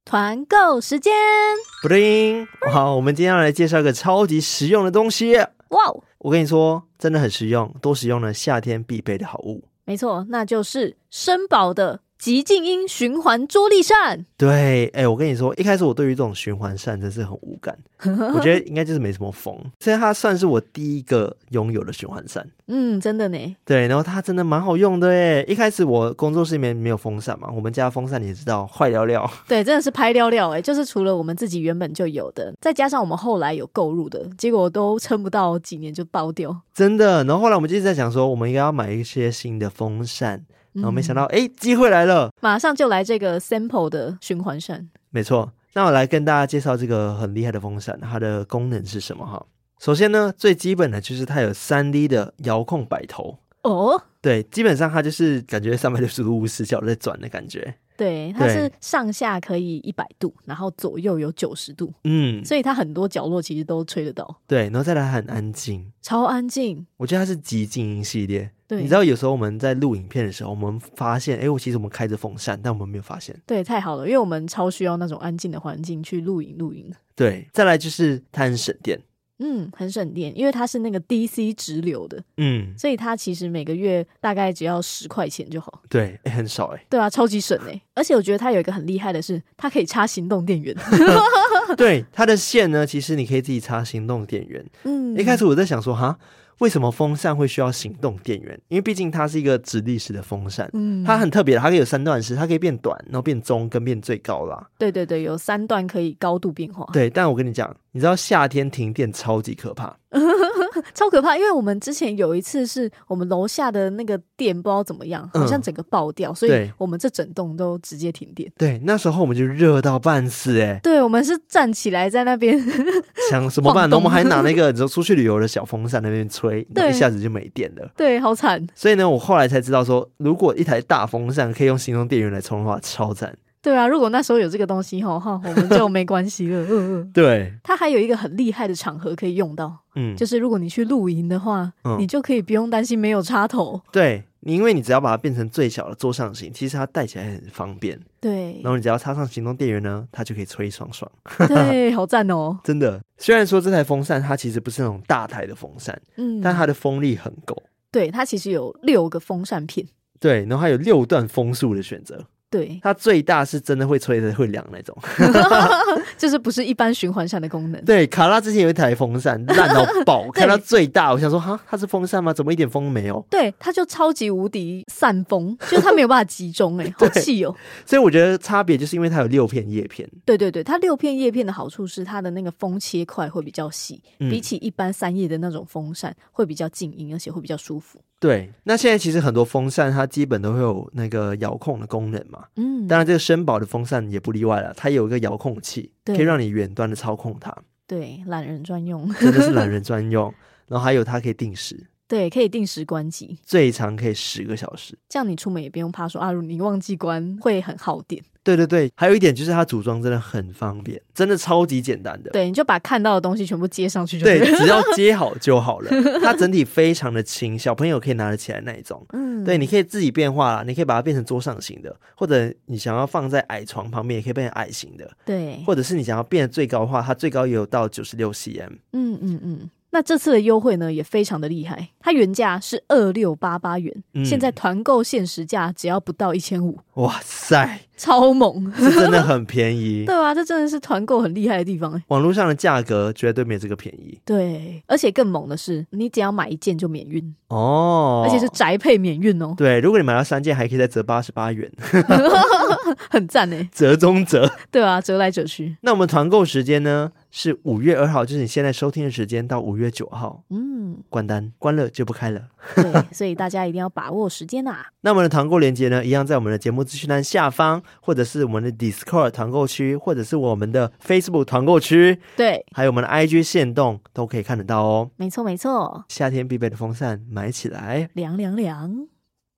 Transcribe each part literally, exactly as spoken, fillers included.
团购时间， 布丁，好，我们今天要来介绍一个超级实用的东西。 哇， 我跟你说，真的很实用，多实用了夏天必备的好物。 没错，那就是绅宝的极静音循环桌立扇。 对，哎、欸，我跟你说，一开始我对于这种循环扇真是很无感，我觉得应该就是没什么风，所以它算是我第一个拥有的循环扇。 嗯，真的呢。 对，然后它真的蛮好用的耶。一开始我工作室里面没有风扇嘛，我们家风扇你也知道坏了了。 对，真的是拍了了哎，就是除了我们自己原本就有的，再加上我们后来有购入的，结果都撑不到几年就爆掉。 真的，然后后来我们就一直在想说，我们应该要买一些新的风扇。然后没想到，哎、嗯，机会来了， 马上就来这个 sample 的循环扇。 没错，那我来跟大家介绍这个很厉害的风扇，它的功能是什么哈？首先呢，最基本的就是它有 三 D 的遥控摆头。 哦， 对，基本上它就是感觉三百六十度无死角在转的感觉。 对，它是上下可以一百度，然后左右有九十度，嗯，所以它很多角落其实都吹得到。 对，然后再来很安静， 超安静。 我觉得它是极静音系列。 对， 你知道有时候我们在录影片的时候，我们发现，哎，我其实我们开着风扇，但我们没有发现。 对，太好了，因为我们超需要那种安静的环境去录影录影。 对，再来就是它很省电。 嗯，很省电，因为它是那个 D C 直流的，嗯，所以它其实每个月大概只要十块钱就好。 对，欸、很少哎、欸。 对啊，超级省哎、欸！而且我觉得它有一个很厉害的是，它可以插行动电源。 对，它的线呢，其实你可以自己插行动电源。嗯，一开始我在想说，哈，为什么风扇会需要行动电源？因为毕竟它是一个直立式的风扇，嗯，它很特别，它可以有三段式，它可以变短，然后变中跟变最高啦。 对对对，有三段可以高度变化。 对，但我跟你讲，你知道夏天停电超级可怕。 超可怕，因为我们之前有一次是我们楼下的那个电不知道怎么样，好像整个爆掉、嗯、所以我们这整栋都直接停电。 对，那时候我们就热到半死耶。 对，我们是站起来在那边想怎么办，我们还拿那个你说出去旅游的小风扇那边吹，然后一下子就没电了。 对，好惨。 所以呢，我后来才知道说，如果一台大风扇可以用行动电源来充的话，超赞。 对啊，如果那时候有这个东西哈，我们就没关系了。呃、 对， 它还有一个很厉害的场合可以用到，嗯，就是如果你去露营的话、嗯，你就可以不用担心没有插头。 对，因为你只要把它变成最小的桌上型，其实它带起来很方便。 对， 然后你只要插上行动电源呢，它就可以吹爽爽。 对，好赞哦！ 真的，虽然说这台风扇它其实不是那种大台的风扇，嗯，但它的风力很够。 对，它其实有六个风扇片。 对，然后还有六段风速的选择。 对， 它最大是真的会吹的会凉那种就是不是一般循环扇的功能。 对，卡拉之前有一台风扇烂到爆，看到最大我想说哈，它是风扇吗？怎么一点风没有？ 对，它就超级无敌散风，就是它没有办法集中哎、欸，好气哦。 所以我觉得差别就是因为它有六片叶片。 对对对，它六片叶片的好处是它的那个风切块会比较细、嗯、比起一般三叶的那种风扇会比较静音，而且会比较舒服。 对，那现在其实很多风扇它基本都会有那个遥控的功能嘛，嗯，当然这个绅宝的风扇也不例外了，它有一个遥控器，可以让你远端的操控它。 对，懒人专用， 真的是懒人专用。然后还有它可以定时， 对，可以定时关机， 最长可以十个小时， 这样你出门也不用怕说啊，你忘记关会很耗电。 对对对，还有一点就是它组装真的很方便，真的超级简单的。 对，你就把看到的东西全部接上去就对了。 对，只要接好就好了。它整体非常的轻，小朋友可以拿得起来那一种。嗯，对，你可以自己变化啦，你可以把它变成桌上型的，或者你想要放在矮床旁边，也可以变成矮型的。对，或者是你想要变得最高的话，它最高也有到九十六 C M。嗯嗯嗯。 那这次的优惠呢也非常的厉害，它原价是二六八八元、嗯、现在团购限时价只要不到一千五。 哇塞， 超猛， 是真的很便宜。 对啊，这真的是团购很厉害的地方耶， 网络上的价格绝对没这个便宜。 对，而且更猛的是你只要买一件就免运哦，而且是宅配免运哦。 对，如果你买到三件还可以再折八十八元很赞耶， 折中折。对啊，折来折去。 那我们团购时间呢是五月二号，就是你现在收听的时间到五月九号。嗯，关单关了就不开了。 对，所以大家一定要把握时间啊。 那我们的团购链接呢，一样在我们的节目资讯栏下方，或者是我们的 Discord 团购区，或者是我们的 Facebook 团购区。对，还有我们的 I G 限动都可以看得到哦。 没错没错， 夏天必备的风扇买起来， 凉凉凉。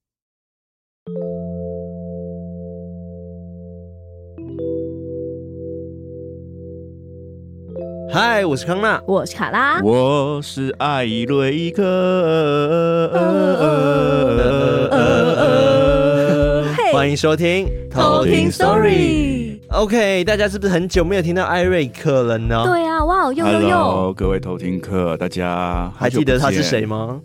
嗨，我是康纳， 我是卡拉， 我是艾瑞克。 欢迎收听偷听 Story。 OK， 大家是不是很久没有听到艾瑞克了呢？ 对啊，哇，又又又，各位偷听客，大家还记得他是谁吗？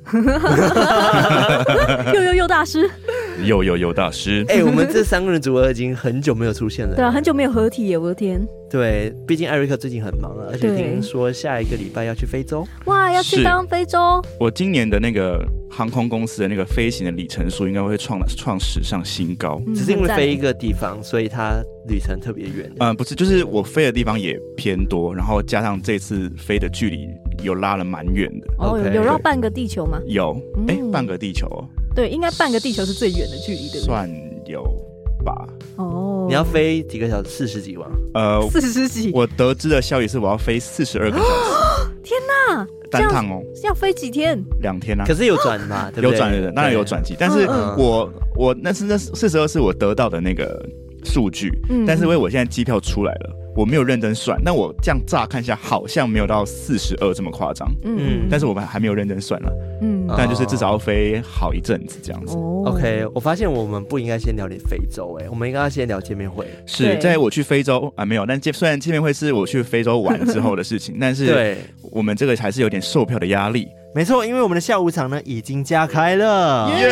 又又又大师， 又又又大师。 哎、欸，我们这三个人组合已经很久没有出现了。 对啊，很久没有合体耶，我的天。 对，毕竟艾瑞克最近很忙了，而且听说下一个礼拜要去非洲。 哇，要去当非洲！ 我今年的那个航空公司的那个飞行的里程数应该会创创史上新高， 嗯、只是因为飞一个地方，所以它旅程特别远。 嗯、呃，不是，就是我飞的地方也偏多，然后加上这次飞的距离有拉了蛮远的。 哦， okay, 有绕半个地球吗？ 有，哎、嗯，半个地球。 对，应该半个地球是最远的距离，对不对？ 算有吧。 哦， 你要飞几个小时？四十几吗？ 呃， 四十几。 我得知的消息是我要飞四十二个小时。 天哪！ 单趟哦， 要飞几天？ 两天啊。 可是有转嘛？对不对？ 有转的，当然有转机。但是我、嗯、我那是那四十二是我得到的那个数据、嗯，但是因为我现在机票出来了，我没有认真算。但我这样乍看一下，好像没有到四十二这么夸张。嗯，但是我们还没有认真算了。嗯，但就是至少要飞好一阵子这样子。 哦、OK， 我发现我们不应该先聊点非洲、欸，哎，我们应该要先聊见面会。 是在我去非洲啊，没有。但虽然见面会是我去非洲玩之后的事情，但是对我们这个还是有点售票的压力。 没错，因为我们的下午场呢已经加开了。 耶、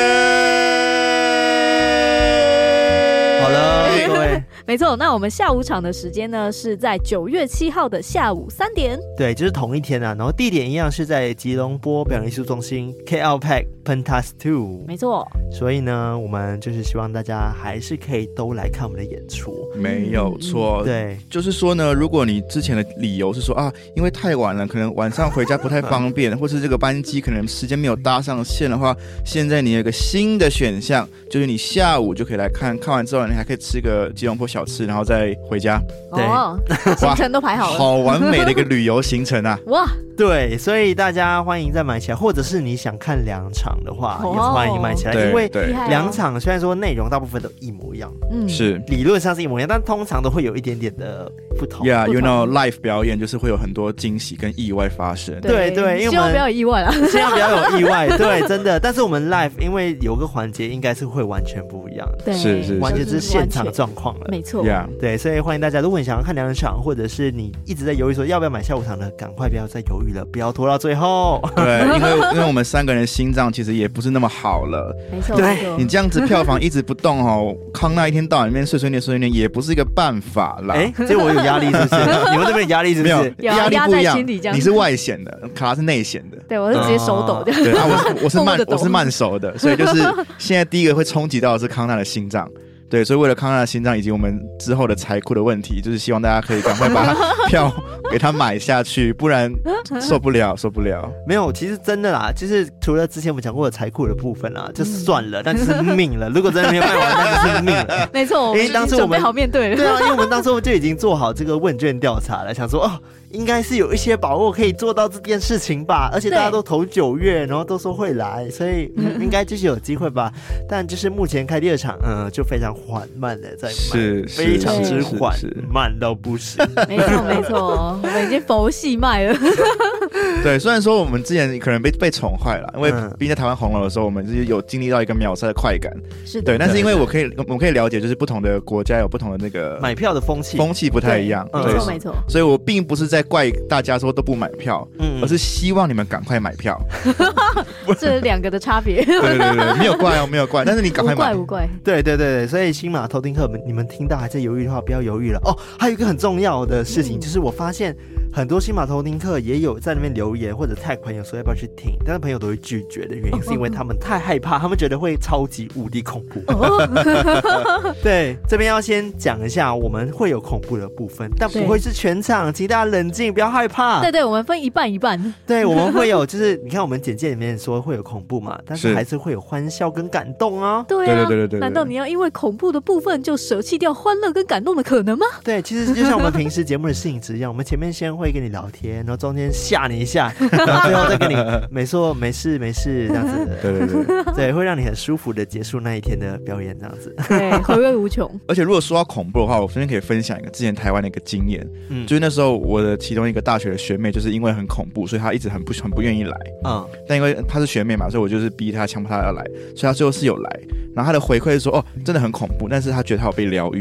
yeah! 好了，各位。 没错，那我们下午场的时间呢是在九月七号的下午三点。 对，就是同一天啊，然后地点一样是在吉隆坡表演艺术中心 K L P A C Pentas 二。 没错。 所以呢，我们就是希望大家还是可以都来看我们的演出。 没有错、嗯。 对， 就是说呢，如果你之前的理由是说啊，因为太晚了，可能晚上回家不太方便，或是这个班机可能时间没有搭上线的话，现在你有一个新的选项，就是你下午就可以来看，看完之后你还可以吃个吉隆坡小吃，然后再回家。 对， 哦、行程都排好了， 好完美的一个旅游行程啊！ 哇， 对，所以大家欢迎再买起来，或者是你想看两场的话，哦、也是欢迎买起来，因为两场虽然说内容大部分都一模一样， 嗯，是理论上是一模一样，但通常都会有一点点的不同。 Yeah, you know, live 表演就是会有很多惊喜跟意外发生。 对对，因为我们希望不要有意外啊， 希望不要有意外。对，真的。但是我们 live 因为有个环节应该是会完全不一样的， 对， 是是， 完全是现场状况了。 没错。 Yeah. 对，所以欢迎大家，如果你想要看两场，或者是你一直在犹豫说要不要买下午场的，赶快不要再犹豫了，不要拖到最后。 对，因为因为我们三个人心脏其实也不是那么好了。 没错， 对， 你这样子票房一直不动哦，康纳一天到晚里面碎碎念碎碎念也不是一个办法啦。 哎，这我有压力是不是？你们这边有压力是不是？ 没有，压力不一样。你是外显的，卡拉是内显的。 对，我是直接手抖的。 对啊，我我是慢我是慢手的，所以就是现在第一个会冲击到的是康纳的心脏。对，所以为了康纳的心脏以及我们之后的财库的问题，就是希望大家可以赶快把他票给他买下去，不然受不了，受不了。 没有，其实真的啦，就是除了之前我们讲过的财库的部分啦，就算了，但就是命了。如果真的没有卖完，那就是命了。 没错，因为当初我们准备好面对了。 对啊，因为我们当初就已经做好这个问卷调查了，想说哦，应该是有一些把握可以做到这件事情吧，而且大家都投九月，然后都说会来，所以、嗯、应该就是有机会吧。但就是目前开第二场，嗯，就非常缓慢的在卖， 是非常之缓慢到不行。 没错没错，我们已经佛系卖了。 对，虽然说我们之前可能被被宠坏了，因为毕竟在台湾红了的时候，我们就是有经历到一个秒杀的快感。 是的， 对，但是因为我可以我们可以了解，就是不同的国家有不同的那个买票的风气， 风气不太一样。 没错没错， 所以我并不是在怪大家说都不买票，嗯，而是希望你们赶快买票。 这两个的差别。 对对对，没有怪哦，没有怪，但是你赶快买。 无怪无怪。 对对对对，所以新马偷听客们，你们听到还在犹豫的话，不要犹豫了哦。还有一个很重要的事情，嗯、就是我发现很多新马偷听客也有在那边留言或者tag朋友说要不要去听，但是朋友都会拒绝的原因是因为他们太害怕，他们觉得会超级无敌恐怖。哦、对，这边要先讲一下，我们会有恐怖的部分，但不会是全场，请大家冷静，不要害怕。 对对，我们分一半一半。 对，我们会有，就是你看我们简介里面说会有恐怖嘛，但是还是会有欢笑跟感动啊。 对啊， 对对对对。 难道你要因为恐怖的部分就舍弃掉欢乐跟感动的可能吗？ 对，其实就像我们平时节目的性质一样，我们前面先会跟你聊天，然后中间吓你一下，然后最后再跟你没错没事没事这样子的。 对对对， 对，会让你很舒服的结束那一天的表演这样子。 对，回味无穷。 而且如果说到恐怖的话，我昨天可以分享一个之前台湾的一个经验，嗯，就是那时候我的其中一个大学的学妹，就是因为很恐怖，所以她一直很不很不愿意来，嗯，但因为她是学妹嘛，所以我就是逼她强迫她要来，所以她最后是有来。然后她的回馈是说，哦，真的很恐怖，但是她觉得她有被疗愈到。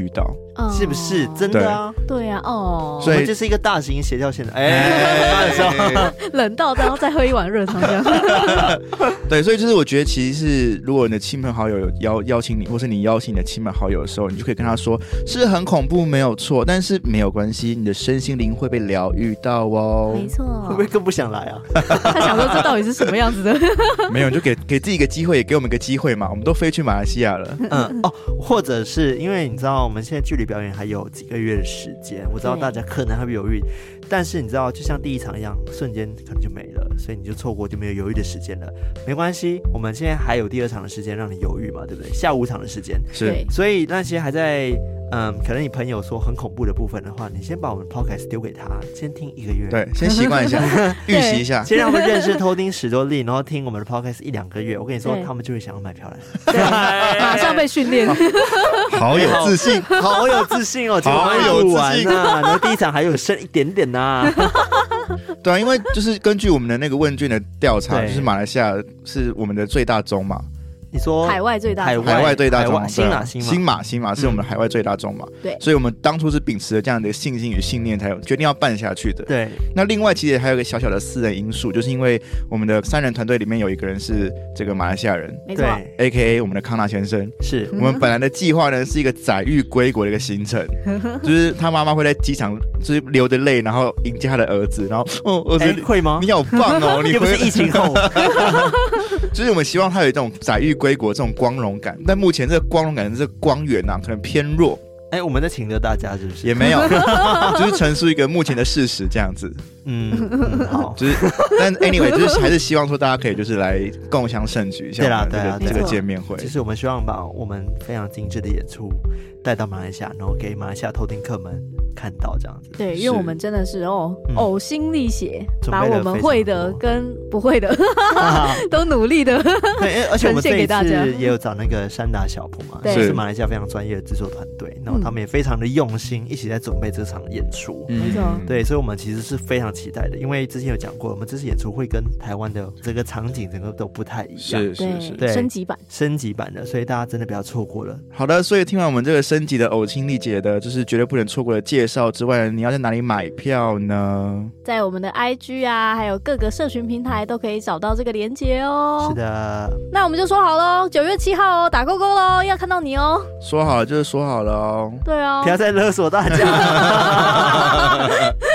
哦、 是不是真的啊？ 对啊，哦， 所以这是一个大型协调线的，哎， 冷到然后再喝一碗热汤这样。 对，所以就是我觉得其实是如果你的亲朋好友有邀邀请你，或是你邀请你的亲朋好友的时候，你就可以跟他说是很恐怖没有错，但是没有关系，你的身心灵会被疗愈到哦。 没错， 会不会更不想来啊？ 他想说这到底是什么样子的？ 没有，就给给自己一个机会，也给我们一个机会嘛。我们都飞去马来西亚了， 嗯哦，或者是因为你知道我们现在距离表演还有几个月的时间，我知道大家可能还会犹豫，但是你知道就像第一场一样，瞬间可能就没了，所以你就错过就没有犹豫的时间了。没关系，我们现在还有第二场的时间让你犹豫嘛，对不对？下午场的时间是， 所以那些还在嗯，可能你朋友说很恐怖的部分的话，你先把我们 podcast 丢给他，先听一个月， 对，先习惯一下，预习一下， 先让他们认识偷听史多利，然后听我们的 podcast 一两个月，我跟你说，他们就会想要买票来， 对，马上被训练， 好有自信， 好有自信哦， 好有自信啊！然后第一场还有剩一点点呐、啊， 对啊，因为就是根据我们的那个问卷的调查，就是马来西亚是我们的最大宗嘛。 你说海外最大海外海外最大宗， 新马新新马新马是我们的海外最大宗嘛？ 对， 所以我们当初是秉持了这样的信心与信念，才有决定要办下去的。 对， 那另外其实还有一个小小的私人因素，就是因为我们的三人团队里面有一个人是这个马来西亚人， 没错 ，A K A 我们的康纳先生。 是我们本来的计划呢是一个载誉归国的一个行程，就是他妈妈会在机场就是流着泪，然后迎接他的儿子，然后哦，儿子、欸、 会吗？ 你好棒哦，你又不是疫情后。 就是我们希望他有这种载誉归国这种光荣感，但目前这个光荣感的这个光源啊，可能偏弱。 哎、欸，我们在请着大家是不是？ 也没有，就是陈述一个目前的事实这样子。 嗯，嗯好， 就是，但 anyway， 就是还是希望说大家可以就是来共襄盛举一下。 对啦，对啦， 这个见面会。 其实我们希望把我们非常精致的演出带到马来西亚，然后给马来西亚偷听客们看到这样子。 对，因为我们真的是哦， 嗯、 呕心沥血，把我们会的跟不会的都努力的对，而且我们这一次也有找那个山达小谱嘛，是马来西亚非常专业的制作团队，然后他们也非常的用心，一起在准备这场演出。 没错、嗯， 对，所以我们其实是非常期待的，因为之前有讲过，我们这次演出会跟台湾的这个场景整个都不太一样， 是是是， 对，升级版， 升级版的，所以大家真的不要错过了。 好的，所以听完我们这个升级的呕心沥血的，就是绝对不能错过的介绍之外，你要在哪里买票呢？ 在我们的 I G 啊，还有各个社群平台都可以找到这个连结哦。 是的， 那我们就说好喽，九月七号哦，打勾勾喽，要看到你哦。 说好了就是说好了哦。 对哦， 不要再勒索大家。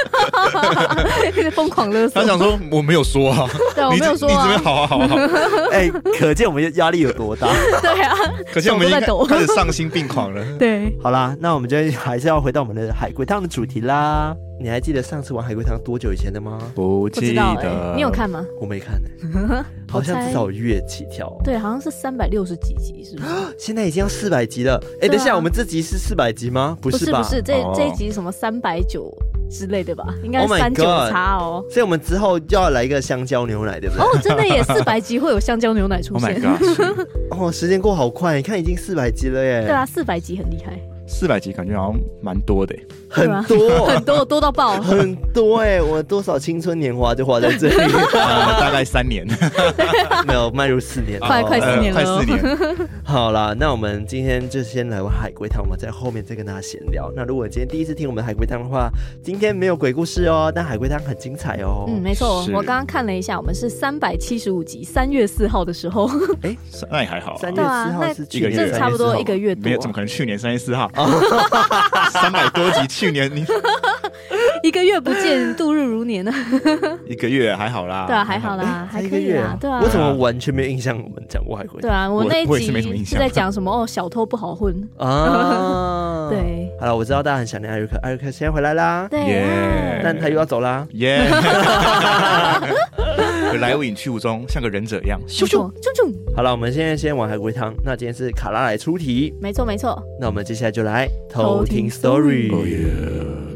疯狂勒索。 他想说我没有说啊， 对，我没有说、啊， 你这边好啊好啊好啊。 哎、欸，可见我们压力有多大。 对啊， 可见我们已经开始丧心病狂了。 对， 好啦，那我们就还是要回到我们的海龟汤的主题啦。你还记得上次玩海龟汤多久以前的吗？ 不记得， 欸、你有看吗？ 我没看呢、欸，好像至少有月起跳、哦。 对，好像是三百六十几集，是不是？ 现在已经要四百集了。哎、欸，等一下，啊、我们这集是四百集吗？不是吧？ 不是，不是，这、哦、这一集什么三百九之类的吧？应该是三九叉哦。 所以我们之后就要来一个香蕉牛奶，对不对？ 哦，真的耶，四百集会有香蕉牛奶出现。 Oh my god！ 哦，时间过好快，你看已经四百集了耶。 对啊，四百集很厉害。 四百集感觉好像蛮多的， 很多很多多到爆， 很多哎！我多少青春年华就花在这里， 呃、大概三年， 没有迈入四年， 快快四年了、 呃，快四年。 好啦，那我们今天就先来玩海龟汤，我们在后面再跟大家闲聊。那如果今天第一次听我们的海龟汤的话，今天没有鬼故事哦，但海龟汤很精彩哦。 嗯，没错，我刚刚看了一下，我们是三百七十五集，三月四号的时候， 哎、欸，那也还好、啊， 三月四号是去年， 这差不多一个月多， 没有，怎么可能去年三月四号？三百多集，去年你一个月不见，度日如年啊！ 一个月还好啦， 对啊，还好啦，还可以啊，对啊。 我怎么完全没有印象？我们讲过海龟？ 对啊，我那一集是在讲什么？哦，小偷不好混啊。对， 好了，我知道大家很想念艾瑞克，艾瑞克现在回来啦， 对， 但他又要走啦， 耶！来无影去无踪，像个忍者一样， 咻咻咻咻。 好了，我们现在先玩海龟汤。那今天是卡拉来出题， 没错没错。 那我们接下来就来偷听 story。 Oh yeah。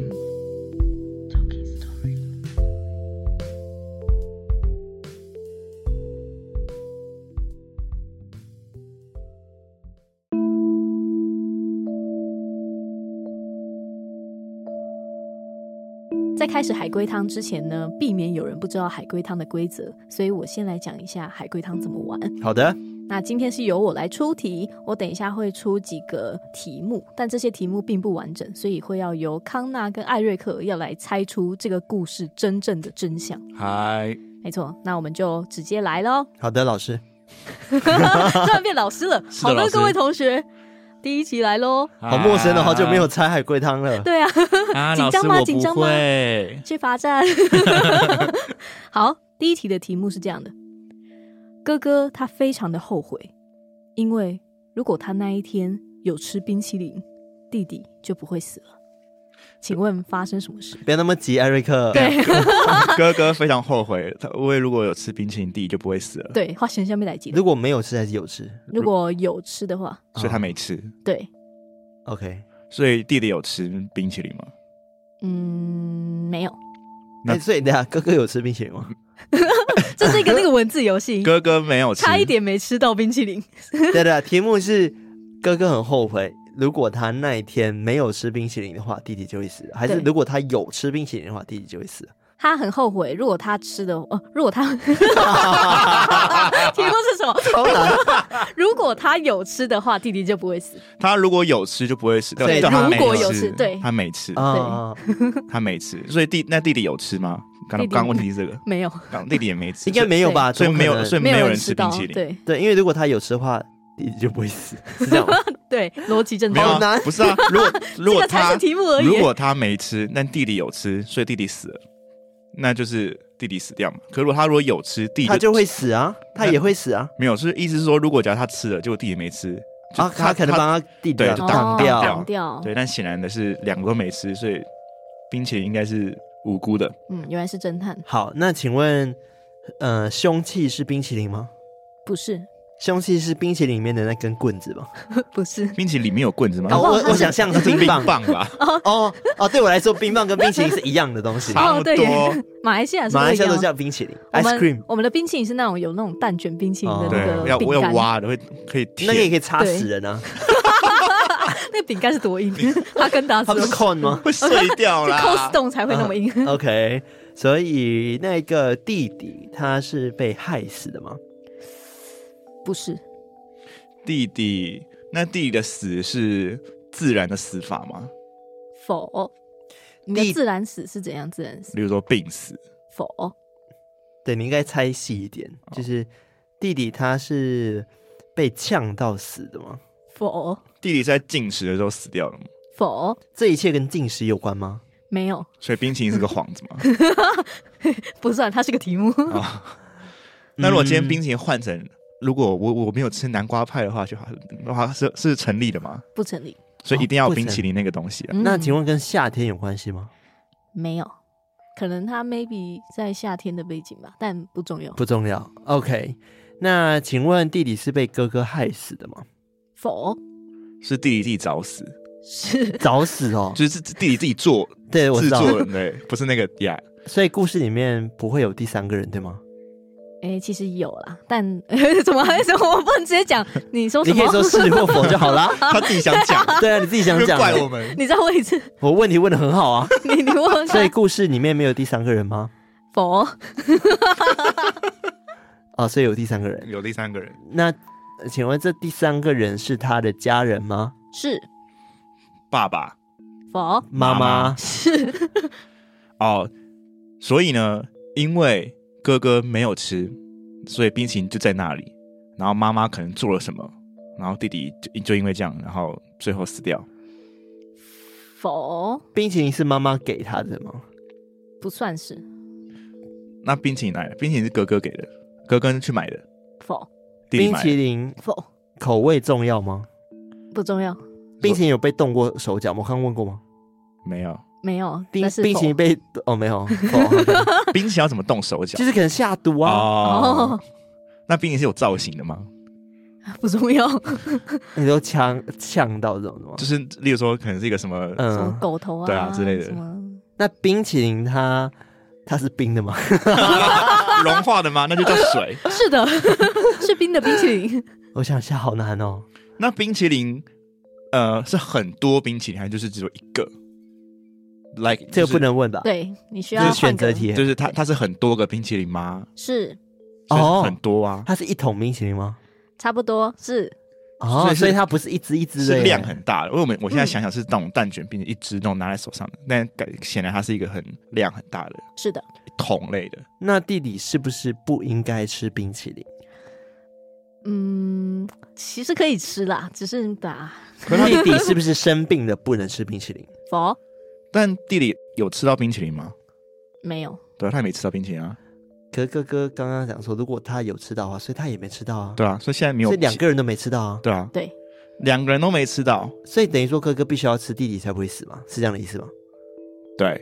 在开始海龟汤之前呢，避免有人不知道海龟汤的规则，所以我先来讲一下海龟汤怎么玩。 好的。 那今天是由我来出题，我等一下会出几个题目，但这些题目并不完整，所以会要由康纳跟艾瑞克要来猜出这个故事真正的真相。 嗨， 没错，那我们就直接来咯。 好的，老师。 突然变老师了。好的，各位同学，第一题来咯。 好陌生的，好久没有猜海龟汤了。 对啊， 啊紧张吗？紧张吗？ 会去罚站。好，第一题的题目是这样的。哥哥他非常的后悔，因为如果他那一天有吃冰淇淋，弟弟就不会死了。请问发生什么事？ 不要那么急，艾瑞克。 对， 哥哥非常后悔，他因为如果有吃冰淇淋，弟弟就不会死了。 对，花钱下面来记。 如果没有吃还是有吃？ 如果有吃的话， 所以他没吃。 对 ，OK。 所以弟弟有吃冰淇淋吗？ 嗯，没有。 那、欸、所以等一下哥哥有吃冰淇淋吗？ 这是一个那个文字游戏。 哥哥没有吃， 差一点没吃到冰淇淋。 对对，题目是哥哥很后悔，如果他那一天没有吃冰淇淋的话，弟弟就会死；还是如果他有吃冰淇淋的话，弟弟就会死。 他很后悔，如果他吃的哦，如果他题目是什么？ 超难。 如果他有吃的话，弟弟就不会死。 他如果有吃就不会死。 对， 如果有吃，对， 他没吃， 对， 他没吃，所以弟那弟弟有吃吗？刚刚问题是这个， 没有， 弟弟也没吃， 应该没有吧？ 所以没有，所以没有人吃冰淇淋。 对对，因为如果他有吃的话，弟弟就不会死，是这样吗？ 对，逻辑正确。 好难， 不是啊？如果如果他这个才是题目而已。 如果他没吃，但弟弟有吃，所以弟弟死了，那就是弟弟死掉嘛。可是如果他如果有吃，弟弟他就会死啊，他也会死啊。 没有，是意思是说，如果假如他吃了，结果弟弟没吃， 啊，他可能帮他弟弟对就挡掉， 挡掉。 对，但显然的是两个都没吃，所以冰淇淋应该是无辜的。 嗯，原来是侦探。 好，那请问，呃，凶器是冰淇淋吗？ 不是。 凶器是冰淇淋里面的那根棍子吗？ 不是。 冰淇淋里面有棍子吗？ 哦、我我想象是冰棒棒吧。 哦哦，对我来说，冰棒跟冰淇淋是一样的东西。 差不多。 马来西亚是马来西亚都叫冰淇淋 ，ice cream。 我们的冰淇淋是那种有那种蛋卷冰淇淋的那个饼干， 要要挖的会可以， 那个也可以插死人啊。 那个饼干是多硬？它跟打死它不是 cone 吗？ 会碎掉啦。 抠死洞才会那么硬。 uh, OK， 所以那个弟弟他是被害死的吗？ 不是。 弟弟，那弟弟的死是自然的死法吗？ 否。你的自然死是怎样自然死？ 比如说病死。 否。 对，你应该猜细一点，就是弟弟他是被呛到死的吗？ 否。 弟弟是在进食的时候死掉了吗？ 否。 这一切跟进食有关吗？ 没有。 所以冰淇淋是个幌子吗？ 不算，它是个题目。 哦、那如果今天冰淇淋换成，如果我我没有吃南瓜派的话，就好的话是是成立的吗？ 不成立。 所以一定要冰淇淋那个东西、啊哦、那请问跟夏天有关系吗？ 没有，可能它 maybe 在夏天的背景吧，但不重要。 不重要。OK， 那请问弟弟是被哥哥害死的吗？ 否。 是弟弟自己找死。 是找死哦， 就是弟弟自己做， 对，我知道， 制作人对，不是那个呀。 所以故事里面不会有第三个人，对吗？ 哎、欸，其实有啦，但怎么还是我不能直接讲？你说什么？ 你可以说是或否就好啦。 他自己想讲， 对啊，你自己想讲， 怪我们。 你再问一次， 我问题问得很好啊。 你你问， 所以故事里面没有第三个人吗？ 否。 哦，所以有第三个人， 有第三个人。 那请问这第三个人是他的家人吗？ 是。 爸爸。 否。 妈妈。 是。 哦，所以呢，因为哥哥没有吃，所以冰淇淋就在那里。然后妈妈可能做了什么，然后弟弟 就, 就因为这样，然后最后死掉。 否。 冰淇淋是妈妈给他的吗？ 不算是。 那冰淇淋哪来的？冰淇淋是哥哥给的，哥哥去买的。 否。 冰淇淋否。 口味重要吗？ 不重要。 冰淇淋有被动过手脚吗？我刚刚问过吗？ 没有。 没有。 冰冰淇淋被哦没有。 冰淇淋要怎么动手脚？ 就是可能下毒啊。 哦。那冰淇淋是有造型的吗？ 不重要。 你都呛呛到这种的吗？ 就是例如说可能是一个什么嗯什么狗头啊， 对啊之类的。 那冰淇淋它它是冰的吗？ 融化的吗？那就叫水。 是的，是冰的冰淇淋。 我想一下，好难哦。 那冰淇淋呃是很多冰淇淋还是就是只有一个 ？Like 这个不能问吧？ 对，你需要就是选择题， 就是它它是很多个冰淇淋吗？ 是。 哦， 很多啊。 它是一桶冰淇淋吗？ 差不多是。 哦，所以, 所以它不是一支一支的， 是量很大的。因为我们我现在想想是那种蛋卷饼一支那种拿在手上的，但显然它是一个很量很大的， 是的， 桶类的。 那弟弟是不是不应该吃冰淇淋？ 嗯，其实可以吃啦，只是吧。 弟弟是不是生病了不能吃冰淇淋？ 否。 但弟弟有吃到冰淇淋吗？ 没有。 对啊，他也没吃到冰淇淋啊。 可是哥哥刚刚讲说，如果他有吃到的话，所以他也没吃到啊。 对啊，所以现在没有， 所以两个人都没吃到啊。 对啊， 对， 两个人都没吃到， 所以等于说哥哥必须要吃，弟弟才不会死吗？是这样的意思吗？ 对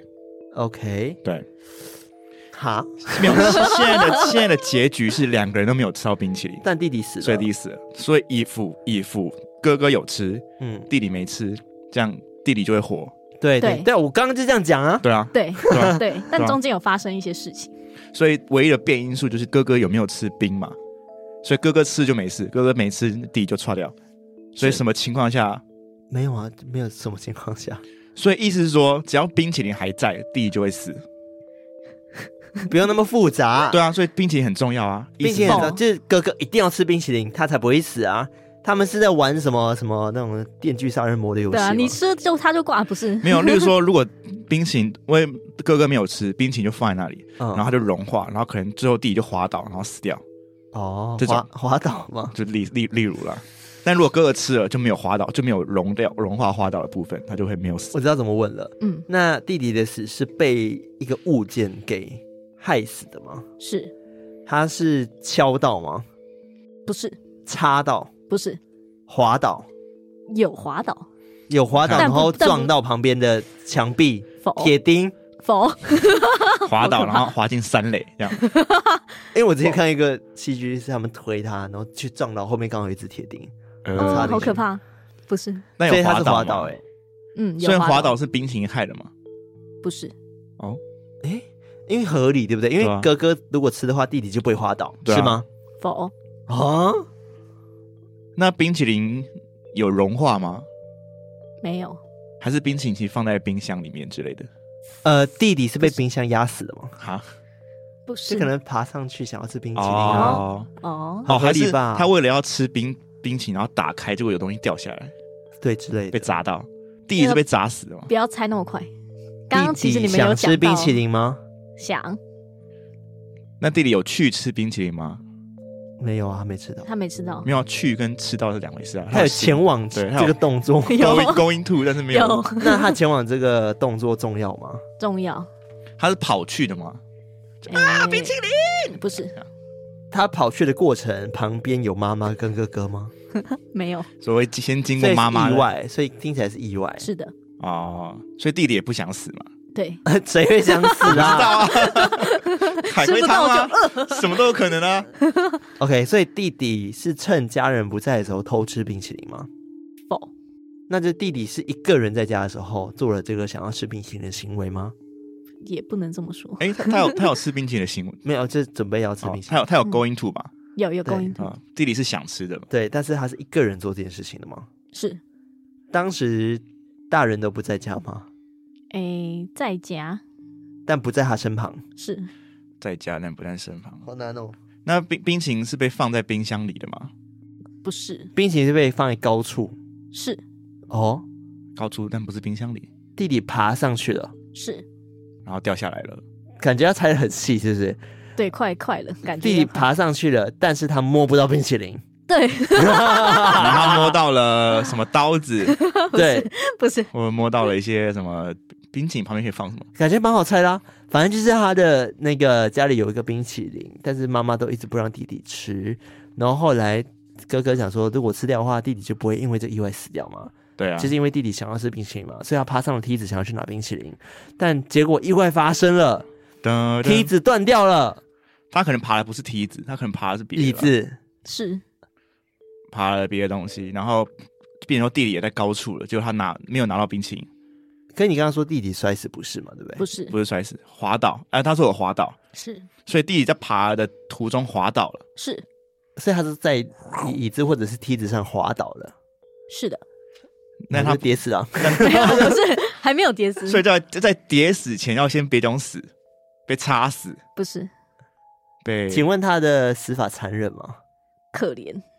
，OK， 对， 哈， 没有。现在的现在的结局是两个人都没有吃到冰淇淋， 但弟弟死了， 所以弟弟死了。所以义父义父哥哥有吃，嗯，弟弟没吃，这样弟弟就会活。 对对对，我刚刚就这样讲啊。 对啊， 对对对，但中间有发生一些事情。 所以唯一的变因素就是哥哥有没有吃冰嘛，所以哥哥吃就没事，哥哥没吃弟弟就剉掉。所以什么情况下？ 没有啊，没有什么情况下。 所以意思是说，只要冰淇淋还在，弟弟就会死。 不用那么复杂。 对啊，所以冰淇淋很重要啊。 冰淇淋很重要，就是哥哥一定要吃冰淇淋，他才不会死啊。他们是在玩什么什么那种电锯杀人魔的游戏？ 对啊，你吃就他就挂，不是？ 没有，例如说，如果冰淇淋，因为哥哥没有吃，冰淇淋就放在那里，嗯、然后它就融化，然后可能最后弟弟就滑倒，然后死掉。 哦，这种滑滑倒吗？ 就例例例如啦。但如果哥哥吃了就没有滑倒，就没有融掉融化滑倒的部分，他就会没有死。 我知道怎么问了。嗯，那弟弟的死是被一个物件给害死的吗？ 是。 他是敲到吗？ 不是。 插到？ 不是。 滑倒？ 有滑倒。 有滑倒，然后撞到旁边的墙壁、铁钉。 否。 滑倒，然后滑进山垒这样。 因为我之前看一个戏剧是他们推他，然后去撞到后面刚好有一只铁钉， 哦，好可怕。不是， 那有滑倒吗？ 哎、欸， 嗯， 虽然滑倒是冰淇淋害的吗？ 不是。 哦， 哎、欸，因为合理对不对？因为哥哥如果吃的话，弟弟就不会滑倒， 啊、 是吗？ 否。 啊？ 那冰淇淋有融化吗？ 没有。 还是冰淇淋其实放在冰箱里面之类的？ 呃，弟弟是被冰箱压死的吗？ 哈， 不是， 就可能爬上去想要吃冰淇淋哦哦， 好合理吧？ 他为了要吃冰冰淇淋，然后打开，结果有东西掉下来， 对之类的， 被砸到。弟弟是被砸死的吗？ 不要猜那么快。刚刚其实你们有讲到， 弟弟想吃冰淇淋吗？ 想。 那弟弟有去吃冰淇淋吗？ 没有啊，他没吃到。 他没吃到。 没有，去跟吃到是两回事啊。 他有前往这个动作 ，going going to， 但是没有。 有那他前往这个动作重要吗？ 重要。 他是跑去的吗？ 欸、啊，冰淇淋不是。 他跑去的过程旁边有妈妈跟哥哥吗？ 没有。 所谓先经过妈妈意外，所以听起来是意外。 是的。 哦，所以弟弟也不想死嘛？ 对。 谁会想死啊？ 知道啊。海龟汤啊，什么都有可能啊。 OK， 所以弟弟是趁家人不在的时候偷吃冰淇淋吗？ 否。 那就弟弟是一个人在家的时候做了这个想要吃冰淇淋的行为吗？ 也不能这么说。 哎、欸，他他有他有吃冰淇淋的行为没有？就是准备要吃冰淇淋。 哦、他有他有 going to 吧？ 嗯、有有 going to、 哦。弟弟是想吃的， 对，但是他是一个人做这件事情的吗？ 是。 当时大人都不在家吗？ 哎、欸，在家， 但不在他身旁。 是。 在家但不在身旁， 好难哦。 那冰冰淇淋是被放在冰箱里的吗？ 不是， 冰淇淋是被放在高处。 是。 哦， 高处但不是冰箱里。 弟弟爬上去了。 是。 然后掉下来了。 感觉要猜得很细，是不是？ 对，快快了，感觉。 弟弟爬上去了，但是他摸不到冰淇淋。 对。 然后他摸到了什么刀子？ 对， 不是。 我摸到了一些什么冰淇淋旁边可以放什么？ 感觉蛮好猜的啊。反正就是他的那个家里有一个冰淇淋，但是妈妈都一直不让弟弟吃。然后后来哥哥想说，如果吃掉的话，弟弟就不会因为这意外死掉嘛。 对啊， 就是因为弟弟想要吃冰淇淋嘛，所以他爬上了梯子想要去拿冰淇淋，但结果意外发生了， 噔噔梯子断掉了。 他可能爬的不是梯子，他可能爬的是别的椅子， 是爬了别的东西，然后变成说弟弟也在高处了，结果他拿没有拿到冰淇淋。 跟你刚刚说弟弟摔死不是嘛？对不对？ 不是， 不是摔死，滑倒。哎、呃，他说有滑倒， 是， 所以弟弟在爬的途中滑倒了， 是， 所以他是在椅子或者是梯子上滑倒了， 是的。 那他跌死了？ 没有，不是，还没有跌死。 所以在在跌死前要先别种死，被插死， 不是。 被。 请问他的死法残忍吗？ 可怜。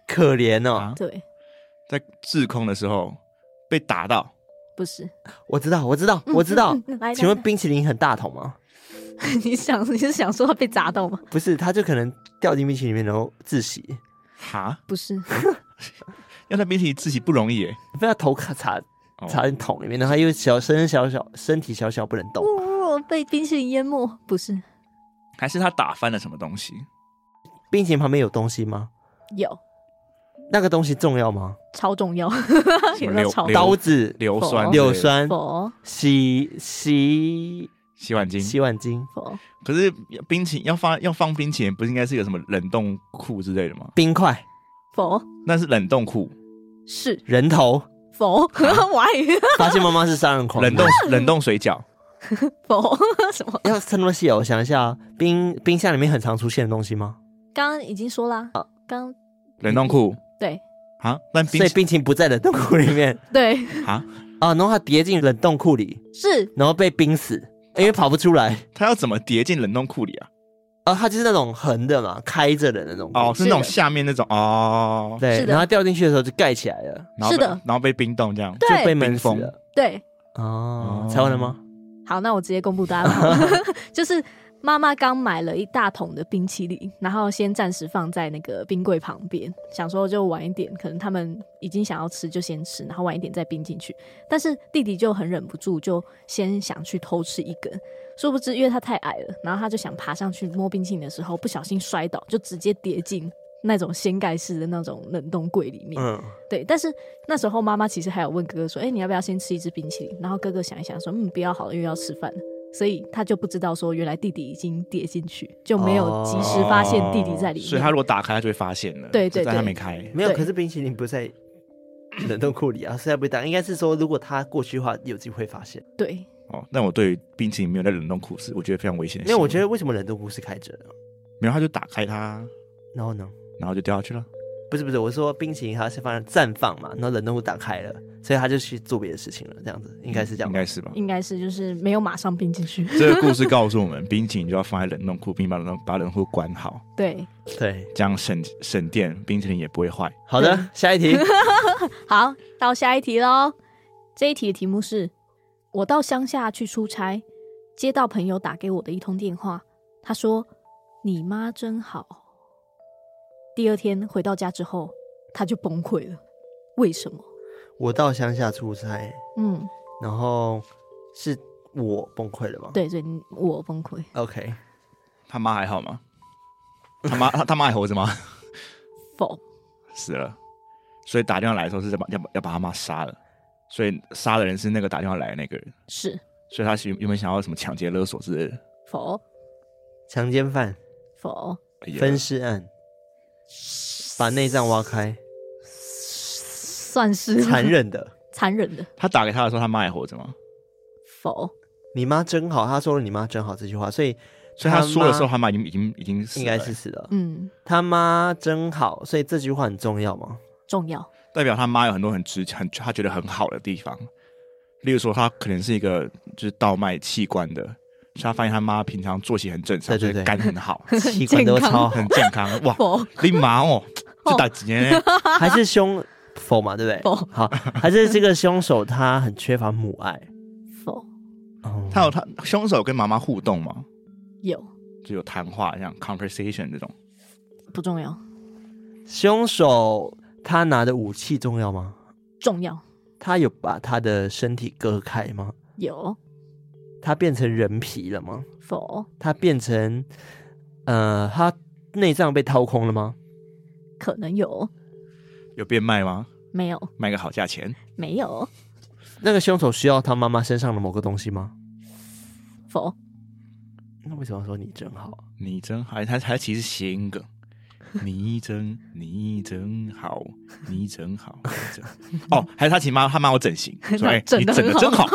可怜哦、 啊。对， 在滞空的时候被打到。 不是， 我知道，我知道，我知道。 嗯嗯嗯、 请问冰淇淋很大桶吗？ 你想你是想说他被砸到吗？ 不是，他就可能掉进冰淇淋里面，然后窒息。 哈？ 不是， 要在冰淇淋窒息不容易耶， 被他头卡插插进桶里面，然后他又小身小小，身体小小不能动， 哦、被冰淇淋淹没。不是， 还是他打翻了什么东西？ 冰淇淋旁边有东西吗？ 有。 那个东西重要吗？ 超重要。 硫刀子、 硫酸、 硫酸、 洗洗洗碗巾、 洗碗巾。 可是冰淇淋要放要放冰淇淋，不是应该是有什么冷冻库之类的吗？ 冰块。 否， 那是冷冻库。 是人头。 否，Why？ 发现妈妈是杀人狂。 冷冻冷冻水饺。 否，什么？ 要这么细哦，我想一下啊，冰冰箱里面很常出现的东西吗？ 刚刚已经说啦，啊，刚冷冻库。 对啊，但冰所以冰淇淋不在冷冻库里面。 对啊啊，然后它跌进冷冻库里， 是， 然后被冰死，因为跑不出来。 它要怎么跌进冷冻库里啊？ 哦，它就是那种横的嘛，开着的那种。 哦，是那种下面那种哦。 对，然后掉进去的时候就盖起来了。 是的，然后被冰冻这样， 就被闷死了。 对， 哦，猜完了吗？ 好，那我直接公布答案。就是妈妈刚买了一大桶的冰淇淋，然后先暂时放在那个冰柜旁边，想说就晚一点，可能他们已经想要吃就先吃，然后晚一点再冰进去。但是弟弟就很忍不住，就先想去偷吃一根，殊不知因为他太矮了，然后他就想爬上去摸冰淇淋的时候，不小心摔倒，就直接跌进那种掀盖式的那种冷冻柜里面。嗯，对。但是那时候妈妈其实还有问哥哥说：“哎、欸，你要不要先吃一支冰淇淋？”然后哥哥想一想说：“嗯，不要好了，因为要吃饭了。”所以他就不知道说原来弟弟已经跌进去，就没有及时发现弟弟在里面。 哦、所以他如果打开，他就会发现了。 对对对， 但他没开。 没有，可是冰淇淋不在冷冻库里啊，所以他不会打。应该是说，如果他过去的话，有机会发现。 对。 哦，但我对于冰淇淋没有在冷冻库是，我觉得非常危险的。 因为我觉得为什么冷冻库是开着的？ 没有，他就打开它， 然后呢？ 然后就掉下去了。 不是不是，我说冰淇淋它是放在暂放嘛，然后冷冻库打开了，所以他就去做别的事情了，这样子应该是这样， 应该是吧？ 应该是就是没有马上冰进去。 这个故事告诉我们，冰淇淋就要放在冷冻库，并把冷把冷冻库关好。 对对， 这样省省电，冰淇淋也不会坏。 好的，下一题。 好，到下一题咯。这一题的题目是：我到乡下去出差，接到朋友打给我的一通电话，他说：“你妈真好。”第二天回到家之后，他就崩溃了。为什么？ 我到乡下出差， 嗯， 然后是我崩溃了吗？ 对对，我崩溃。 OK， 他妈还好吗？他妈他妈还活着吗？ 否， 死了。所以打电话来的时候是要把要要把他妈杀了，所以杀的人是那个打电话来的那个人。 是， 所以他有没有想要什么抢劫勒索之类的？ 否， 强奸犯。 否， 分尸案。把内脏挖开， 算是残忍的， 残忍的。 他打给他的时候，他妈还活着吗？ 否， 你妈真好。他说了“你妈真好”这句话，所以所以他说的时候，他妈已经已经已经死了， 应该是死了。 嗯， 他妈真好，所以这句话很重要吗？ 重要， 代表他妈有很多很值很他觉得很好的地方，例如说他可能是一个就是倒卖器官的。所以他发现他妈平常作息很正常，对对对，肝很好， 器官都超很健康。哇，你妈哦，这打几年还是凶否嘛，对不对？ 否好，还是这个凶手他很缺乏母爱。 否， 哦、他有他凶手跟妈妈互动吗？ 有， 就有谈话，像 conversation 这种。 不重要。 凶手他拿的武器重要吗？ 重要。 他有把他的身体割开吗？ 有。 他变成人皮了吗？ 否。 他变成呃，他内脏被掏空了吗？ 可能有。 有变卖吗？ 没有。 卖个好价钱？ 没有。 那个凶手需要他妈妈身上的某个东西吗？ 否。 那为什么说你真好？ 你真好，他他其实谐音梗。你真你真好，你真好。真哦，还是他其实妈他妈我整形，所以你整的真好。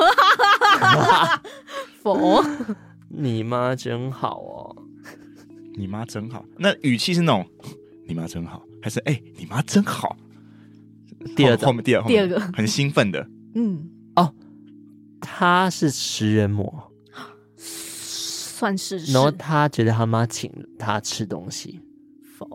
否， 你妈真好哦， 你妈真好。那语气是那种你妈真好，还是哎、欸、你妈真好？ 第二后面第二第二个很兴奋的， 嗯哦，他是食人魔， 算是。 然后他觉得他妈请他吃东西。 否，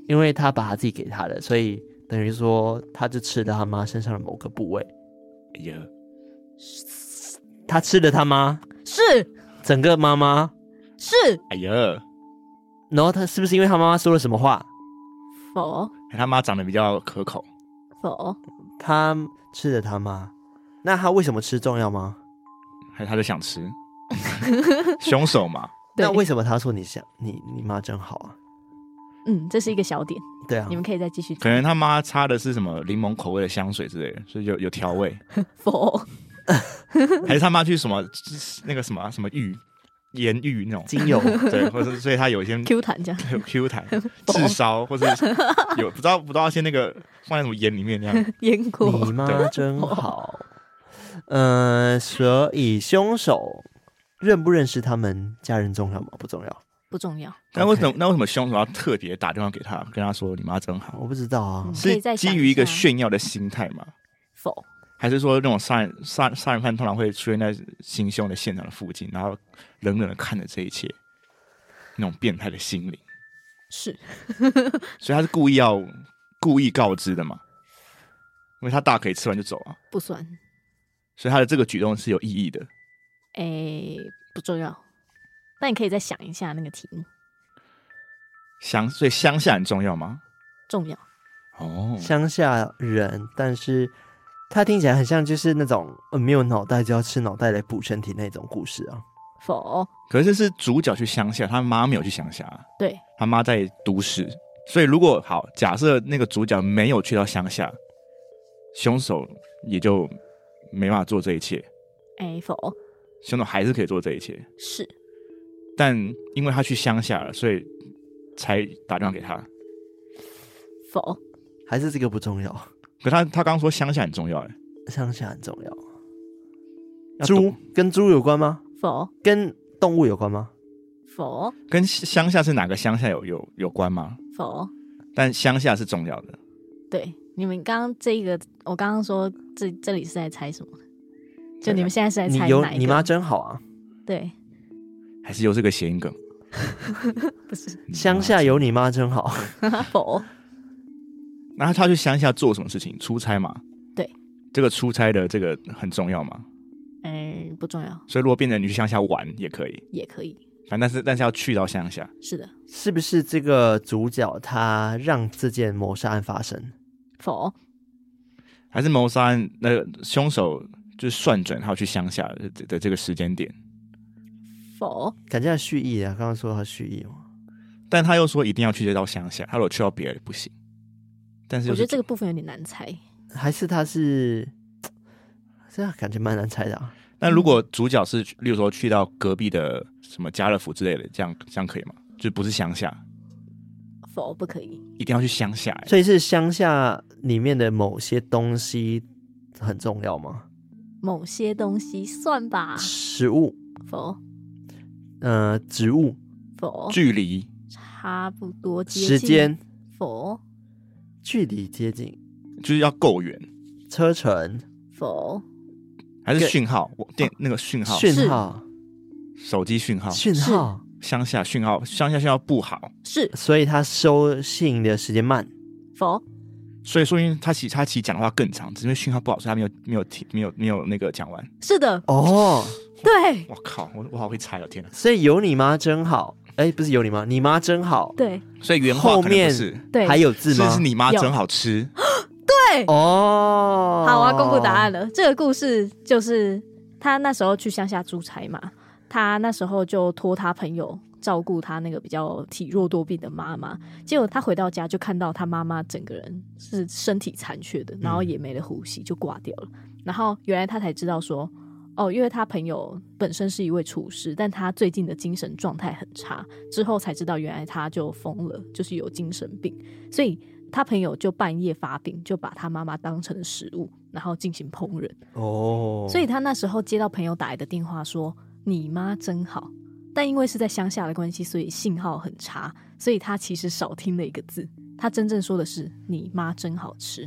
因为他把他自己给他的，所以等于说他就吃了他妈身上的某个部位。 哎呀， 他吃了他妈， 是整个妈妈， 是。 哎呀， 然后他是不是因为他妈妈说了什么话？ 否。 他妈长得比较可口。 否。 他吃了他妈，那他为什么吃重要吗？ 还他就想吃，凶手嘛。 那为什么他说你想你你妈真好啊？ 嗯，这是一个小点。 对啊， 你们可以再继续。 可能他妈擦的是什么柠檬口味的香水之类的，所以有有调味。 否。 还是他妈去什么那个什么什么浴盐浴那种精油， 对，或者所以他有一些 Q 弹这样 Q 弹炙烧，或者有不知道不知道先那个放在什么盐里面那样。 腌过。 你妈真好。嗯、呃，所以凶手认不认识他们家人重要吗？不重要， 不重要。 那为什么、okay. 那为什么凶手要特别打电话给他，跟他说你妈真好？ 我不知道啊， 是基于一个炫耀的心态吗？ 否。 还是说那种杀人杀杀人犯通常会出现在行凶的现场的附近，然后冷冷的看着这一切，那种变态的心灵？ 是。 所以他是故意要故意告知的嘛？因为他大可以吃完就走啊。 不算。 所以他的这个举动是有意义的。 诶，不重要。那你可以再想一下那个题目。 乡，所以乡下很重要吗？ 重要。 哦， 乡下人，但是他听起来很像就是那种、呃、没有脑袋就要吃脑袋来补身体那种故事啊。 否。 可是是主角去乡下，他妈没有去乡下。 对， 他妈在都市。所以如果好，假设那个主角没有去到乡下，凶手也就没办法做这一切。 哎，否。 凶手还是可以做这一切。 是。 但因为他去乡下了，所以才打电话给他。 否。 还是这个不重要。 可他他刚刚说乡下很重要。哎， 乡下很重要。猪跟猪有关吗？ 否。 跟动物有关吗？ 否。 跟乡下是哪个乡下有有有关吗？ 否。 但乡下是重要的。 对，你们刚刚这一个，我刚刚说这这里是在猜什么？就你们现在是在猜哪一个？ 你有你妈真好啊。 对。 还是又是个谐音梗？ 不是。 乡下有你妈真好。 否。 那他去乡下做什么事情？出差嘛。 对。 这个出差的这个很重要吗？ 嗯，不重要。 所以如果变成你去乡下玩也可以。 也可以。 反正但是但是要去到乡下。 是的。 是不是这个主角他让这件谋杀案发生？ 否。 还是谋杀案那个凶手就是算准他要去乡下 的, 的这个时间点？ 否。 感觉他蓄意啊，刚刚说他蓄意嘛。 但他又说一定要去得到乡下，他如果去到别的不行。但是我觉得这个部分有点难猜。 还是他是，这感觉蛮难猜的啊。 那如果主角是，例如说去到隔壁的什么家乐福之类的，这样这样可以吗？就不是乡下。 否，不可以。 一定要去乡下。 所以是乡下里面的某些东西很重要吗？ 某些东西算吧。 食物。 否。 呃，植物。 否。 距离。 差不多接近。 时间。 否。 距离接近， 就是要够远。 车程。 否。 还是讯号？电那个讯号。 讯号。 手机讯号。 讯号。 乡下讯号，乡下讯号不好。 是。 所以他收信的时间慢。 否。 所以说明他其他其实讲的话更长，只是因为讯号不好，所以他没有没有没有没有那个讲完。 是的。 哦。 对。 我靠，我我好会猜哦，天哪！ 所以有你妈真好。哎，不是有你妈，你妈真好。 对。 所以原话可能不是。 对。 还有字吗？ 是是你妈真好吃。 对。 哦。 好，我要公布答案了。这个故事就是他那时候去乡下出差嘛，他那时候就托他朋友照顾他那个比较体弱多病的妈妈，结果他回到家就看到他妈妈整个人是身体残缺的，然后也没了呼吸，就挂掉了。然后原来他才知道说，哦，因为他朋友本身是一位厨师，但他最近的精神状态很差，之后才知道原来他就疯了，就是有精神病，所以他朋友就半夜发病，就把他妈妈当成食物，然后进行烹饪。 哦， 所以他那时候接到朋友打来的电话说你妈真好，但因为是在乡下的关系，所以信号很差，所以他其实少听了一个字，他真正说的是你妈真好吃。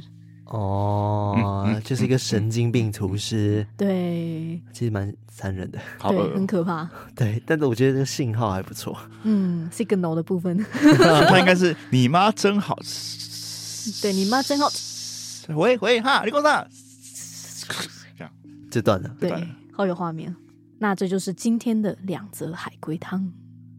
哦、嗯嗯，就是一个神经病厨师。 对， 其实蛮残忍的， 对，很可怕。 对，但是我觉得这个信号还不错。 嗯 ，signal 的部分， 他应该是你妈真好吃。 对，你妈真好吃。 喂喂哈，你讲啥？这样就断了， 对，好有画面。那这就是今天的两则海龟汤。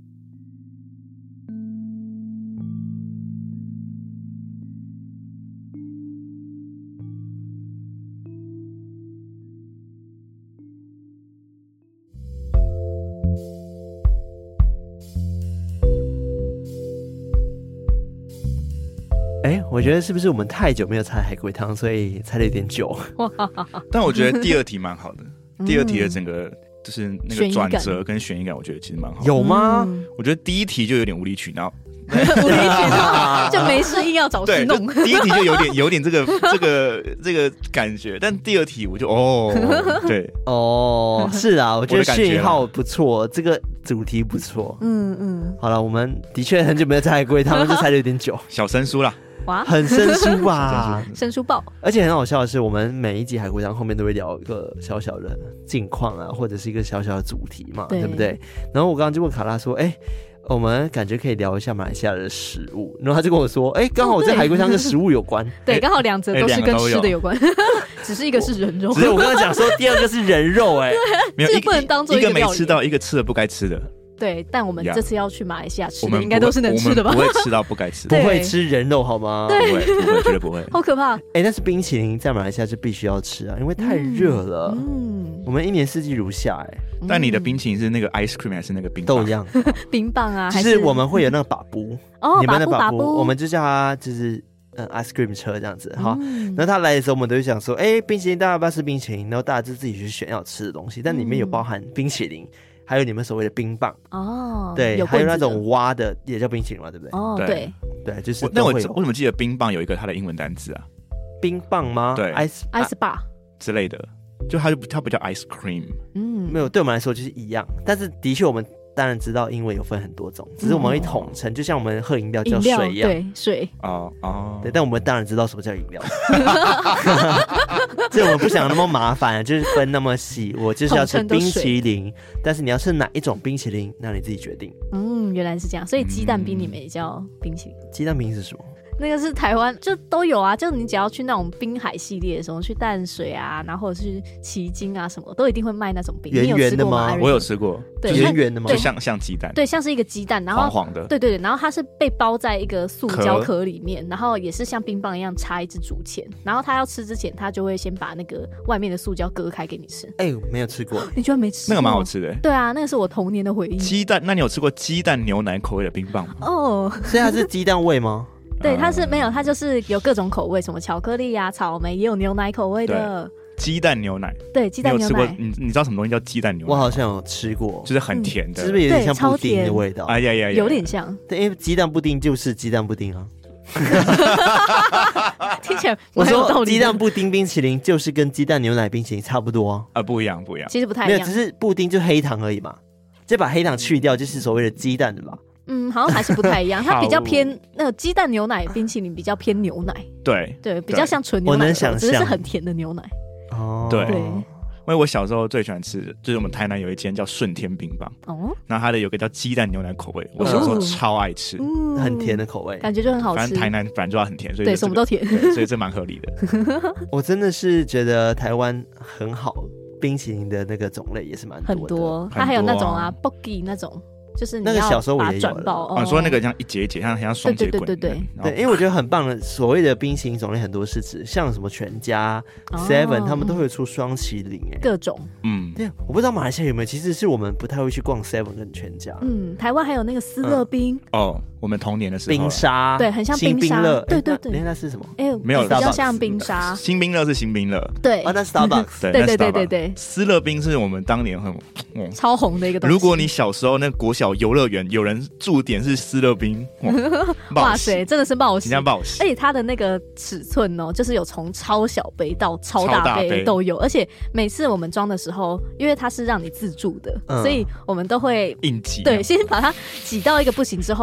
哎，我觉得是不是我们太久没有猜海龟汤，所以猜了有点久。 但我觉得第二题蛮好的，第二题的整个就是那个转折跟悬疑感，我觉得其实蛮好的。 有吗？ 嗯、 我觉得第一题就有点无理取闹， 无理取闹就没事硬要找事弄。 第一题就有点有点这个这个这个感觉，但第二题我就哦，对哦，是啊，我觉得讯号不错，这个主题不错。 嗯嗯， 好了，我们的确很久没有猜海龟汤，就猜的有点久， 小生疏啦。 哇， 很生疏吧？ 生疏爆！ 而且很好笑的是，我们每一集海龟汤后面都会聊一个小小的近况啊，或者是一个小小的主题嘛， 对, 对不对？然后我刚刚就问卡拉说：“哎、欸，我们感觉可以聊一下马来西亚的食物。”然后他就跟我说：“哎、欸，刚好我这海龟汤跟食物有关。” 对，刚好两则都是跟吃的有关，欸、有只是一个是人肉。 只是我刚刚讲说第二个是人肉、欸，哎， 没有， 这个不能当做一, 一个没吃到，一个吃了不该吃的。 对，但我们这次要去马来西亚吃的，应该都是能吃的吧？ 不会吃到不该吃的，不会吃人肉好吗？ 不会，不会，绝对不会。 好可怕！ 哎、欸，但是冰淇淋在马来西亚是必须要吃啊，因为太热了。嗯，我们一年四季如夏、欸，哎、 嗯。但你的冰淇淋是那个 ice cream 还是那个冰棒？ 都一样， 冰棒啊， 还是我们会有那个把布哦， 你们的把布， 我们就叫它就是呃 ice cream 车这样子哈。嗯、然后他来的时候，我们都会想说，哎、欸，冰淇淋大家要不要吃冰淇淋？然后大家就自己去选要吃的东西，但里面有包含冰淇淋。还有你们所谓的冰棒哦， 对，还有那种挖的也叫冰淇淋嘛，对不对？ 哦，对对，就是那我为什么记得冰棒有一个它的英文单字啊？ 冰棒吗？ 对 ，ice ice bar 之类的，就它就它不叫 ice cream。 嗯，没有，对我们来说就是一样，但是的确我们当然知道英文有分很多种，只是我们会统称，就像我们喝饮料叫水一样， 对，水哦哦， 对，但我们当然知道什么叫饮料，所以我们不想那么麻烦，就是分那么细，我就是要吃冰淇淋，但是你要吃哪一种冰淇淋，那你自己决定。 嗯，原来是这样，所以鸡蛋冰你们也叫冰淇淋？ 鸡蛋冰是什么？ 那个是台湾就都有啊，就你只要去那种滨海系列的时候，去淡水啊，然后或者是旗津啊什么，都一定会卖那种冰。 圆圆的吗？ 我有吃过， 对， 圆圆的吗？ 就像像鸡蛋， 对，像是一个鸡蛋，然后黄黄的， 对对对，然后它是被包在一个塑胶壳里面，然后也是像冰棒一样插一支竹签，然后他要吃之前，他就会先把那个外面的塑胶割开给你吃。 哎、欸，没有吃过， 你居然没吃过？ 那个蛮好吃的。 对啊，那个是我童年的回忆。 鸡蛋，那你有吃过鸡蛋牛奶口味的冰棒吗？ 哦， 所以它是鸡蛋味吗？ 对，它是没有，它就是有各种口味，什么巧克力啊、草莓，也有牛奶口味的。 鸡蛋牛奶， 对，鸡蛋牛奶。 你有吃过？你你知道什么东西叫鸡蛋牛奶？ 我好像有吃过， 就是很甜的， 是不是有点像布丁的味道？ 哎呀呀， 有点像。 对，因为鸡蛋布丁就是鸡蛋布丁啊。 听起来我说鸡蛋布丁冰淇淋就是跟鸡蛋牛奶冰淇淋差不多啊， 啊不一样不一样， 其实不太一样， 没有，只是布丁就黑糖而已嘛，就把黑糖去掉，就是所谓的鸡蛋的吧。 嗯，好像还是不太一样，它比较偏那个鸡蛋牛奶冰淇淋比较偏牛奶， 对对，比较像纯牛奶， 我能想象， 只是很甜的牛奶。 哦， 对，因为我小时候最喜欢吃的就是我们台南有一间叫顺天冰棒，哦，然后它的有个叫鸡蛋牛奶口味，我小时候超爱吃， 嗯，很甜的口味， 感觉就很好吃。 反正台南本来就要很甜，所以对什么都甜， 所以这蛮合理的。 我真的是觉得台湾很好，冰淇淋的那个种类也是蛮多的， 很多，它还有那种啊 ，Boggy 那种。就是你要把它转爆， 哦，说那个像一节一节，像像双节棍， 对对对对对，因为我觉得很棒的。所谓的冰淇淋种类很多是指像什么全家、Seven， 他们都会出双淇淋，哎， 各种， 嗯， 对，我不知道马来西亚有没有，其实是我们不太会去逛 Seven 跟全家， 嗯，台湾还有那个思乐冰， 哦，我们童年的时候， 冰沙， 对，很像冰沙，对对对， 那是什么？ 哎， 没有， 比较像冰沙， 新冰乐是新冰乐， 对， 啊，那 Starbucks， 对对对对对， 思乐冰是我们当年很超红的一个东西。 如果你小时候那国小游乐园有人驻点是思乐冰， 哇塞，真的是爆喜， 人家爆喜！ 而且它的那个尺寸哦，就是有从超小杯到超大杯都有，而且每次我们装的时候，因为它是让你自助的，嗯、所以我们都会硬挤， 对，先把它挤到一个不行之后，然后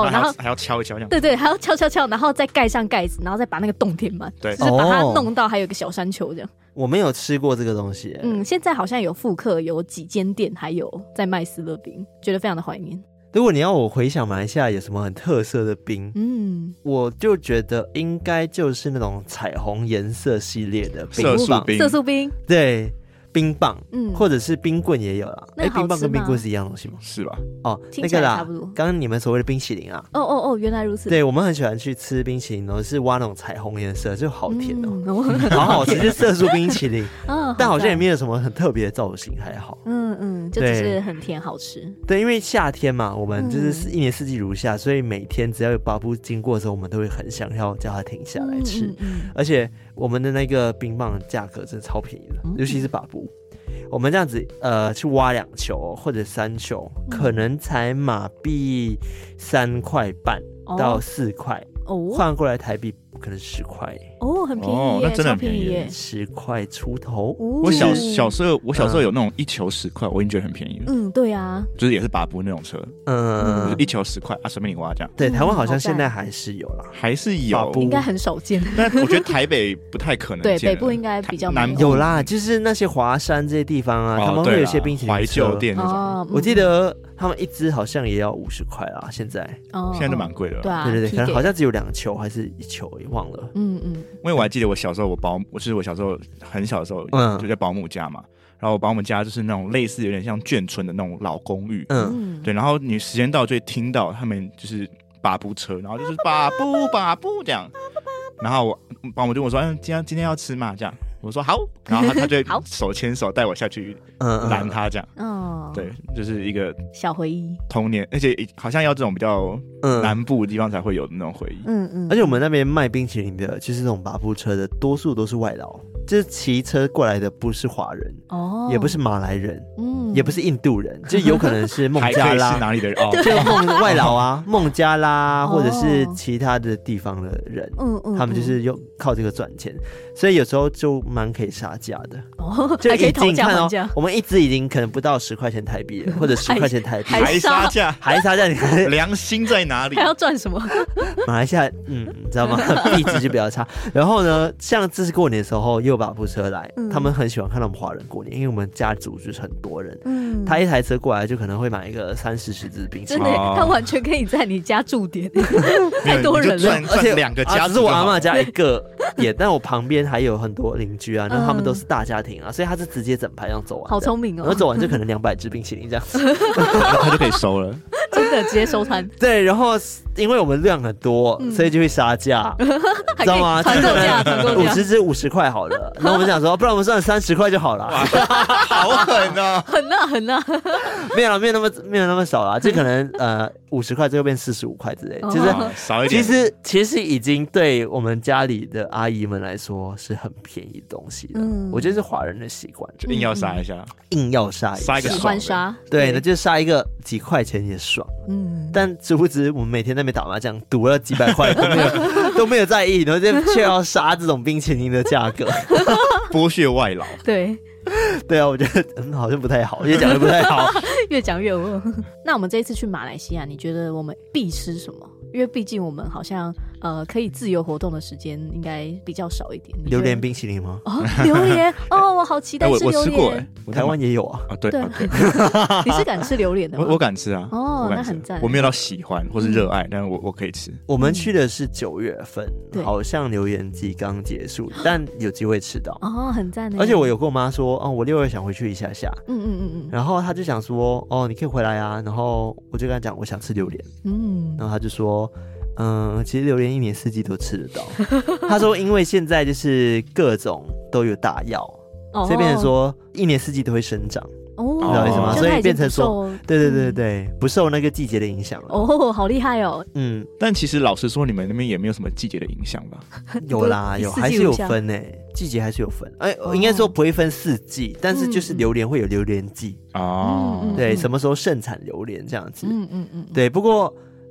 还要敲一敲这样。 对对，还要敲敲敲，然后再盖上盖子，然后再把那个洞填满，对，就是把它弄到还有一个小山丘这样。 我没有吃过这个东西， 嗯，现在好像有复刻，有几间店还有在卖思乐冰，觉得非常的怀念。 如果你要我回想马来西亚有什么很特色的冰，嗯，我就觉得应该就是那种彩虹颜色系列的冰色素冰， 色素冰， 对。冰棒，嗯，或者是冰棍也有啦。 哎、欸， 冰棒跟冰棍是一样东西吗？ 是吧？ 哦，那个啦，刚刚你们所谓的冰淇淋啊。 哦哦哦，原来如此。 对，我们很喜欢去吃冰淇淋，然后是挖那种彩虹颜色，就好甜哦，嗯、好好吃，是色素冰淇淋。哦，但好像也没有什么很特别的造型，还好。 嗯嗯，就只是很甜好吃。 对，因为夏天嘛，我们就是一年四季如夏，所以每天只要有巴布经过的时候，我们都会很想要叫它停下来吃。嗯嗯嗯、而且我们的那个冰棒价格真的超便宜的，嗯、尤其是巴布。我们这样子，呃，去挖两球或者三球，嗯、可能才马币三块半到四块，哦，换过来台币可能十块， 哦，很便宜， 哦，那真的很便宜耶， 十块出头。 哦、我小小时候，我小时候有那种一球十块，我已经觉得很便宜了。 嗯，对啊， 就是也是巴布那种车，嗯，就是一球十块啊，随便你挖这样。 对，台湾好像现在还是有啦， 还是有， 应该很少见。 但我觉得台北不太可能见。 对，北部应该比较难有啦，就是那些华山这些地方啊，哦、他们会有一些冰淇淋怀旧店那种。 哦、 我记得他们一支好像也要五十块啦，现在， 哦， 现在都蛮贵的。 对啊， 对对对，可能好像只有两球还是一球，也忘了。 嗯嗯， 因为我还记得我小时候，我保，我就是我小时候很小的时候，嗯，就在保姆家嘛。然后我保姆家就是那种类似有点像眷村的那种老公寓，嗯，对。然后你时间到就会听到他们就是巴布车，然后就是巴布巴布这样。然后我保姆就跟我说：“嗯，今天今天要吃嘛？”这样。我说好，然后他他就会手牵手带我下去拦他这样，哦，对，就是一个小回忆， 童年，而且好像要这种比较南部的地方才会有的那种回忆， 嗯嗯，而且我们那边卖冰淇淋的，就是那种巴布车的，多数都是外劳，就是骑车过来的不是华人，哦，也不是马来人，嗯，也不是印度人，就有可能是孟加拉， 是哪里的人？哦， 就孟外劳啊，孟加拉或者是其他的地方的人，嗯嗯，他们就是用靠这个赚钱，所以有时候就蛮可以杀价的， 哦， 就已经看哦， 我们一支已经可能不到十块钱台币了，或者十块钱台币， 还杀价， 还杀价，你看良心在哪里？ 还要赚什么？ 马来西亚，嗯，你知道吗？币值就比较差。然后呢，像这次过年的时候，又有把布车来，嗯、他们很喜欢看到我们华人过年，因为我们家族就是很多人，嗯，他一台车过来就可能会买一个三四十支冰淇淋， 真的，他完全可以在你家驻点，太多人了， 而且两个家， 只是我阿嬷家一个点，但我旁边还有很多邻居啊。然后他们都是大家庭啊，所以他是直接整排这样走完， 好聪明哦。 然后走完就可能两百支冰淇淋这样子， 他就可以收了， 真的直接收摊。 对，然后因为我们量很多，嗯、所以就会杀价，知道吗？ 团购价，团购价， 五十支五十块好了。然后我们想说，不然我们算三十块就好了。 好狠啊！ 狠啊狠啊！ 没有了，没有那么没有那么少啦，就可能呃五十块最后变四十五块之类，就是、 哦、少一点。 其实其实已经对我们家里的阿姨们来说是很便宜的东西的。嗯，我觉得是华人的习惯， 就硬要杀一下， 硬要杀一下， 杀一个爽的， 喜欢杀， 对，那就杀一个几块钱也爽。嗯，但殊不知我们每天在那边打麻将，赌了几百块都没有都没有在意，然后就却要杀这种冰淇淋的价格， 剥削外劳。 对。 对啊，我觉得、嗯、好像不太好，越讲越不太好， 越讲越恶。那我们这一次去马来西亚，你觉得我们必吃什么？因为毕竟我们好像呃可以自由活动的时间应该比较少一点。 榴莲冰淇淋吗？ 哦，榴莲哦，我好期待吃榴莲。 我吃过哎， 台湾也有啊。 啊，对， 对啊对你是敢吃榴莲的吗？ 我我敢吃啊。 哦，那很赞。 我没有到喜欢或是热爱，嗯、但是我我可以吃。 我们去的是九月份，嗯、好像榴莲季刚结束，但有机会吃到。 哦，很赞的。 而且我有跟我妈说，哦，我六月想回去一下下。嗯嗯嗯嗯。然后她就想说，哦，你可以回来啊。然后我就跟她讲，我想吃榴莲。嗯。然后她就说。嗯，其实榴莲一年四季都吃得到。他说，因为现在就是各种都有大药，哦、所以变成说一年四季都会生长。哦，知道意思吗？所以变成说，对对对对，不受那个季节的影响了。 哦，好厉害哦。 嗯，但其实老实说，你们那边也没有什么季节的影响吧？ 有啦，有还是有分诶、欸，季节还是有分。哎、欸，哦、应该说不会分四季，但是就是榴莲会有榴莲季哦。对，什么时候盛产榴莲这样子？嗯嗯嗯。对，不过。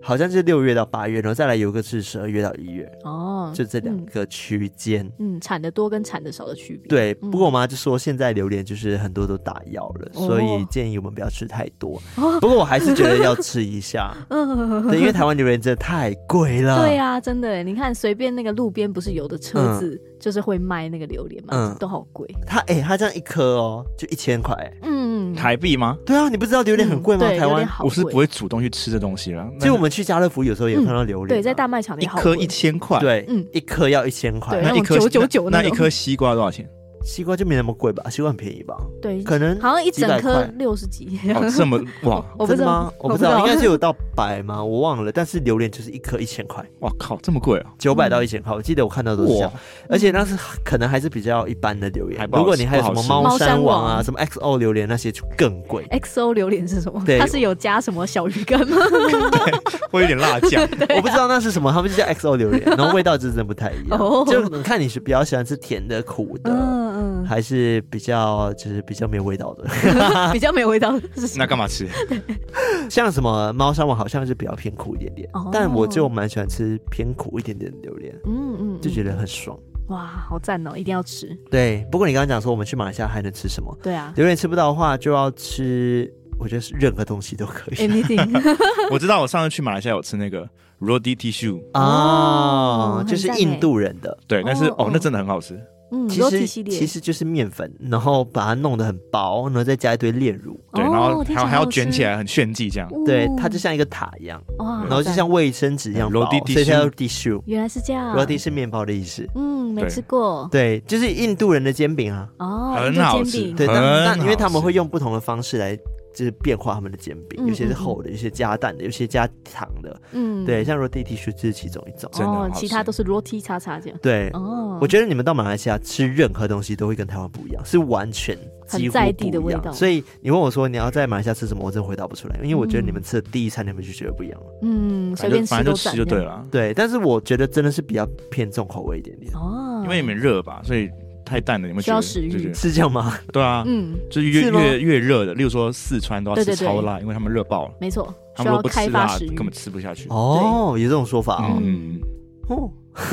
好像是六月到八月，然后再来有一个是十二月到一月，哦，就这两个区间。 嗯，产的多跟产的少的区别。 对，不过我妈就说现在榴莲就是很多都打药了，哦、所以建议我们不要吃太多。哦、不过我还是觉得要吃一下，嗯，对，因为台湾榴莲真的太贵了。 对啊，真的，你看随便那个路边不是有的车子、嗯、就是会卖那个榴莲嘛，嗯，都好贵。 它哎、欸，它这样一颗哦就一千块， 嗯，台币吗？ 对啊，你不知道榴莲很贵吗？嗯、台湾我是不会主动去吃这东西了。 其实我们去家乐福有时候也看到榴莲、 嗯，对，在大卖场里一颗一千块， 对，嗯，一颗要一千块， 那一颗九九九， 那一颗西瓜多少钱？ 西瓜就没那么贵吧，西瓜很便宜吧？ 对， 可能好像一整颗六十几， 哦，这么哇？ 我不知道吗？我不知道，应该是有到百吗？我忘了。但是榴莲就是一颗一千块， 哇靠，这么贵啊！ 九百到一千块，我记得我看到都是这样。而且那是可能还是比较一般的榴莲。如果你还有什么猫山王啊、什么 X O 榴莲那些就更贵。 X O 榴莲是什么？它是有加什么小鱼干吗？ 对，会有点辣酱。 我不知道那是什么，他们就叫 X O 榴莲，然后味道就真的不太一样。就你看你是比较喜欢吃甜的、苦的，还是比较就是比较没有味道的， 比较没有味道那干嘛吃？ 像什么猫山王好像是比较偏苦一点点，哦、但我就蛮喜欢吃偏苦一点点的榴莲，嗯嗯，就觉得很爽。 哇，好赞哦，一定要吃。 对，不过你刚刚讲说我们去马来西亚还能吃什么？ 对啊， 榴莲吃不到的话就要吃，我觉得是任何东西都可以。 Anything 我知道我上次去马来西亚有吃那个 Roti Tissue 哦，就是印度人的， 对，但是 哦, 哦那真的很好吃。 嗯， 其实其实就是面粉，然后把它弄得很薄，然后再加一堆炼乳， 对，然后还要还要卷起来，很炫技这样。 哦、对，它就像一个塔一样，然后就像卫生纸一样薄，所以它叫 tissue。 原来是这样 ，roti 是面包的意思。 嗯，没吃过。 对，就是印度人的煎饼啊。 哦， 很好吃。 对，但但因为他们会用不同的方式来。就是变化他们的煎饼，有些是厚的，有些加蛋的，有些加糖的。嗯，对，像 roti tissue 就是其中一种， 真的好吃。 其他都是 roti 叉叉这样。 对，哦，我觉得你们到马来西亚吃任何东西都会跟台湾不一样，是完全几乎不一样，很在地的味道。所以你问我说你要在马来西亚吃什么，我真的回答不出来，因为我觉得你们吃的第一餐你们就觉得不一样了。 嗯，随便吃都吃就对了。 对，但是我觉得真的是比较偏重口味一点点。 哦， 因为你们热吧，所以。太淡了，你们需要食欲是这样吗？ 对啊，嗯，就是越越越热的，例如说四川都要吃超辣，因为他们热爆了。 没错， 他们如果不吃辣，根本吃不下去。 哦，有这种说法哦。 嗯， 哦，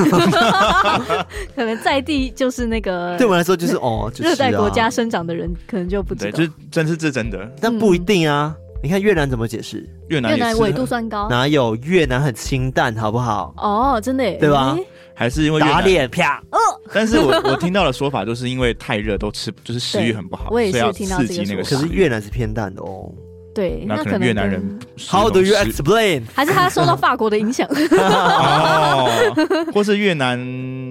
可能在地就是那个， 对我们来说就是哦， 热带国家生长的人可能就不知道。 对，这真是这真的， 但不一定啊。你看越南怎么解释？ 越南越南纬度算高， 哪有越南很清淡，好不好？ 哦，真的耶， 对吧？ 还是因为打脸啪？ 哦， 但是我我听到的说法就是因为太热都吃，就是食欲很不好， 我也是听到这个说法。 可是越南是偏淡的哦。 对， 那可能越南人 How do you explain？ 还是他受到法国的影响？ 哦，或是越南。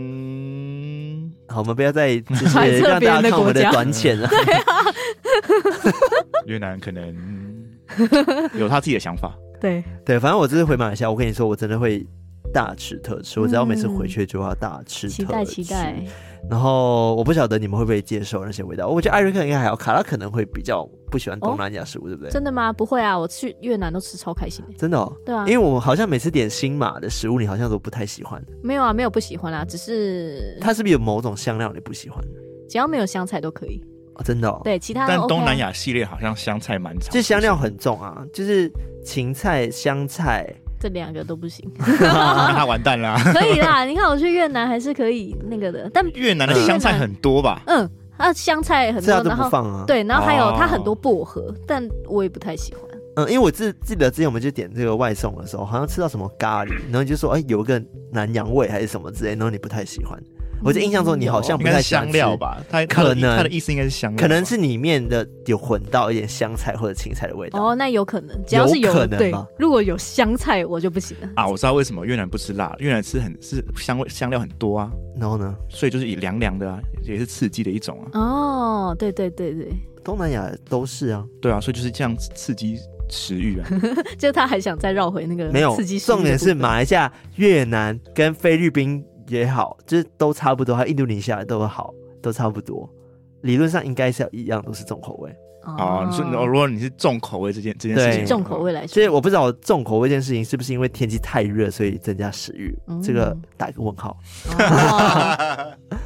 好，我们不要再就是让大家看我们的短浅了。 对啊， 越南可能有他自己的想法。 对对，反正我这次回马来西亚，我跟你说，我真的会大吃特吃。我只要每次回去就要大吃特吃。期待期待。 然后我不晓得你们会不会接受那些味道。我觉得艾瑞克应该还好，卡拉可能会比较不喜欢东南亚食物，哦、对不对？ 真的吗？不会啊，我去越南都吃超开心的。 真的哦？ 对啊， 因为我好像每次点新马的食物，你好像都不太喜欢。 没有啊，没有不喜欢啊，只是它是不是有某种香料你不喜欢？ 只要没有香菜都可以。 哦，真的哦。 对，其他的、 OK 啊、但东南亚系列好像香菜蛮长， 就香料很重啊，就是芹菜、香菜。 这两个都不行， 那他完蛋啦。 可以啦，你看我去越南还是可以那个的，但越南的香菜很多吧？ 嗯，它香菜很多， 然后不放啊。 对，然后还有它很多薄荷，但我也不太喜欢。 嗯，因为我记记得之前我们就点这个外送的时候，好像吃到什么咖喱，然后你就说哎、欸、有个南洋味还是什么之类，然后你不太喜欢。我就印象中你好像不太香料吧？它可能它的意思应该是香料， 可能是里面的有混到一点香菜或者芹菜的味道。 哦，那有可能，只要是有， 有可能对，如果有香菜我就不行了。 啊，我知道为什么越南不吃辣，越南吃很是香味香料很多啊。 然后呢？ 所以就是以凉凉的啊，也是刺激的一种啊。 哦，对对对对， 东南亚都是啊。 对啊，所以就是这样刺激食欲啊。 就他还想再绕回那个没有刺激食欲的部分。 重点是马来西亚、越南跟菲律宾也好，就是都差不多，还有印度尼西亚都好，都差不多。理论上应该是要一样，都是重口味。 哦，你说如果你是重口味这件这件事情， 重口味来说， 所以我不知道重口味这件事情是不是因为天气太热，所以增加食欲，嗯、这个打一个问号。哦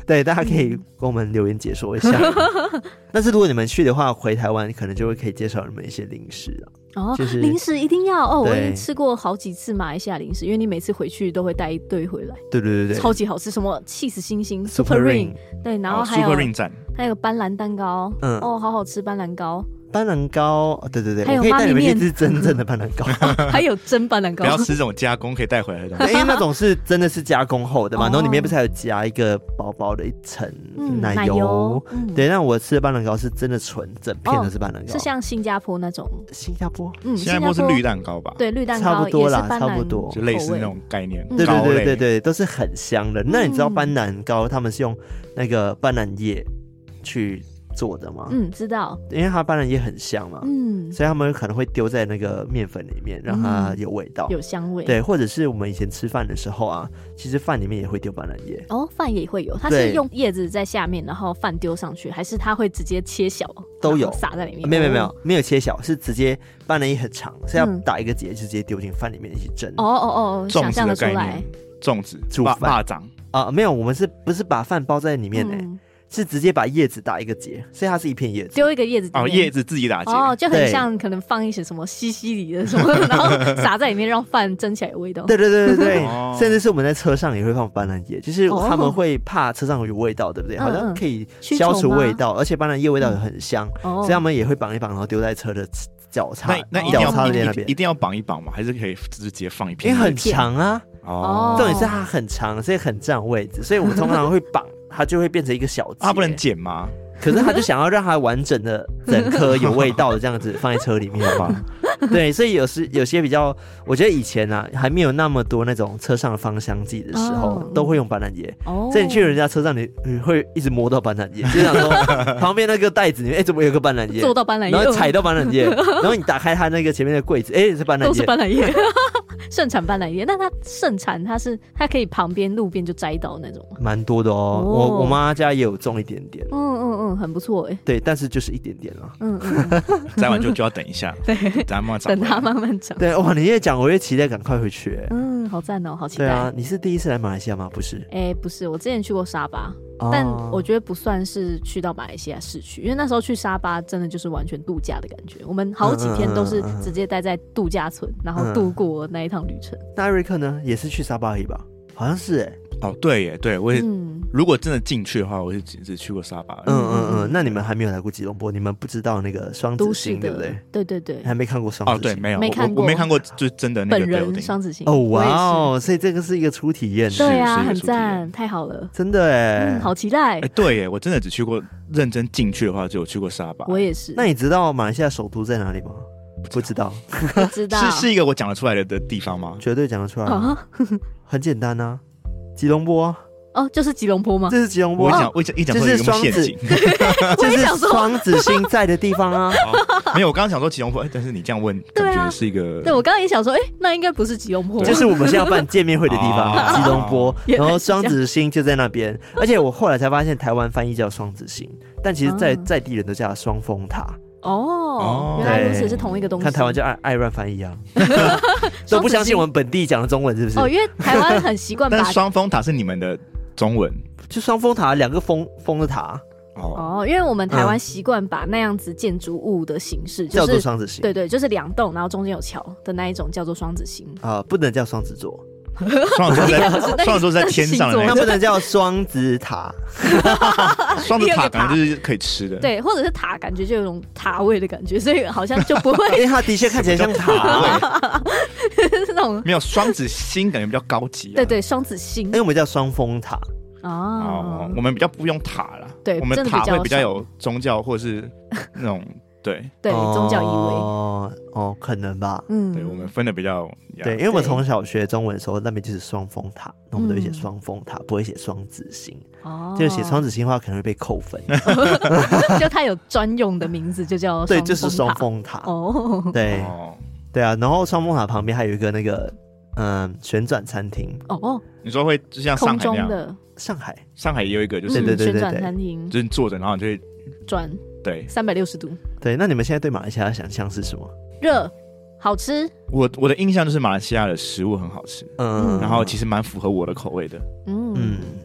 对，大家可以跟我们留言解说一下。但是如果你们去的话，回台湾可能就会可以介绍你们一些零食啊。 哦，就是零食一定要哦！我已经吃过好几次马来西亚零食，因为你每次回去都会带一堆回来。 对对对对， 超级好吃，什么起司星星 Super Ring， 对，然后还有 Super Ring 站， 还有斑斓蛋糕，嗯，哦，好好吃斑斓糕。 斑斓糕，对对对， 还有我可以带你们去吃真正的斑斓糕， 还有真斑斓糕， 不要吃这种加工可以带回来的东西， 因为那种是真的是加工后的嘛，然后里面不是还有夹一个薄薄的一层奶油， 奶油对，那我吃的斑斓糕是真的纯整片的是斑斓糕， 是像新加坡那种， 新加坡， 嗯，新加坡是绿蛋糕吧？ 对，绿蛋糕差不多啦，差不多， 就类似那种概念， 对对对对对，都是很香的。那你知道斑斓糕他们是用那个斑斓叶去做的吗？ 嗯，知道， 因为它斑斓叶很香嘛，嗯，所以他们可能会丢在那个面粉里面，让它有味道， 有香味。 对，或者是我们以前吃饭的时候啊，其实饭里面也会丢斑斓叶。 哦，饭也会有，它是用叶子在下面，然后饭丢上去，还是它会直接切小都有撒在里面？ 没有没有没有没有切小，是直接斑斓叶很长，是要打一个结，就直接丢进饭里面一起蒸。 哦哦哦，想象得出来。 粽子煮饭蚂蚱啊，没有，我们是不是把饭包在里面呢？嗯，是直接把叶子打一个结，所以它是一片叶子， 丢一个叶子哦，叶子自己打结， 哦，就很像可能放一些什么西西里的什么，然后撒在里面，让饭蒸起来有味道。 对对对对对，哦，甚至是我们在车上也会放斑斓叶，就是他们会怕车上有味道，对不对？好像可以消除味道，而且斑斓叶味道也很香，所以他们也会绑一绑，然后丢在车的脚叉， 那那一定要那边一定要绑一绑嘛，还是可以直接放一片？ 因为很长啊，哦，重点是它很长，所以很占位置，所以我们通常会绑。它就会变成一个小节， 它不能剪吗？ 可是他就想要让它完整的整颗有味道的这样子放在车里面吧。对，所以有时有些比较，我觉得以前啊还没有那么多那种车上的芳香剂的时候，哦，都会用斑斓叶。哦，所以你去人家车上，你你会一直摸到斑斓叶，就想说旁边那个袋子里面，哎，欸，怎么有个斑斓叶？ 做到斑斓叶， 然后踩到斑斓叶，然后你打开它那个前面的柜子，哎，欸，是斑斓叶， 都是斑斓叶，盛产斑斓叶。那它盛产，它是它可以旁边路边就摘到那种， 蛮多的哦。哦我我妈家也有种一点点。 嗯嗯嗯，很不错哎。 对，但是就是一点点啊。嗯嗯， 摘完就就要等一下， 对， 咱慢慢等它慢慢长。 对，哇，你越讲我越期待赶快回去。 嗯，好赞哦，好期待。 对啊，你是第一次来马来西亚吗？不是， 哎，欸，不是，我之前去过沙巴，哦，但我觉得不算是去到马来西亚市区，因为那时候去沙巴真的就是完全度假的感觉。我们好几天都是直接待在度假村，嗯，然后度过那一趟旅程。 那艾瑞克呢，也是去沙巴而已吧？好像是哎，欸。 哦，对耶，对我也，嗯，如果真的进去的话，我是只只去过沙巴。 嗯嗯嗯，那你们还没有来过吉隆坡，你们不知道那个双子星，对不对？ 对对对， 还没看过双子星。 哦，对，没有， 没看过， 我, 我没看过，就是真的那个本人双子星。 哦，哇哦，所以这个是一个初体验。 对啊，很赞，太好了， 真的哎， 嗯，好期待。 哎，对耶，我真的只去过，认真进去的话，只有去过沙巴。 我也是。 那你知道马来西亚首都在哪里吗？不知道， 不知道， 是是一个我讲得出来的的地方吗？ 绝对讲得出来，很简单啊，吉隆坡。 哦，就是吉隆坡吗？ 这是吉隆坡。 我讲，我讲一讲说有个陷阱， 就是双子星在的地方啊。 没有，我刚刚想说吉隆坡，但是你这样问，感觉是一个。 对，我刚刚也想说，哎，那应该不是吉隆坡， 就是我们现在要办见面会的地方，吉隆坡。然后双子星就在那边，而且我后来才发现，台湾翻译叫双子星，但其实在在地人都叫双峰塔。 哦，原来如此，是同一个东西。 看台湾就爱爱乱翻译啊，都不相信我们本地讲的中文是不是？ 哦，因为台湾很习惯把。 但双峰塔是你们的中文， 就双峰塔，两个峰峰的塔。 哦，因为我们台湾习惯把那样子建筑物的形式，就是， 叫做双子星。 对对，就是两栋，然后中间有桥的那一种叫做双子星啊，呃，不能叫双子座。 双子座在双子座在天上的那个，它不能叫双子塔。 双子塔感觉就是可以吃的， 对，或者是塔，感觉就有种塔味的感觉，所以好像就不会。 因为它的确看起来像塔， 是那种没有双子星感觉比较高级，啊。 对对，双子星， 因为我们叫双峰塔。 哦， 我们比较不用塔啦， 对， 我们塔会比较有宗教或者是那种。对对，宗教意味哦哦，可能吧。 嗯，对，我们分的比较对，因为我们从小学中文的时候，那边就是双峰塔，那我们都会写双峰塔，不会写双子星。哦，就写双子星的话，可能会被扣分。 就它有专用的名字，就叫对，就是双峰塔。哦，对对啊，然后双峰塔旁边还有一个那个嗯旋转餐厅。 哦， 你说会就像上海那样的？ 上海， 上海也有一个，就是对对对旋转餐厅， 就是坐着，然后你就会转。 对， 三百六十度。 对，那你们现在对马来西亚的想象是什么？ 热，好吃。 我我的印象就是马来西亚的食物很好吃，嗯，然后其实蛮符合我的口味的。 嗯，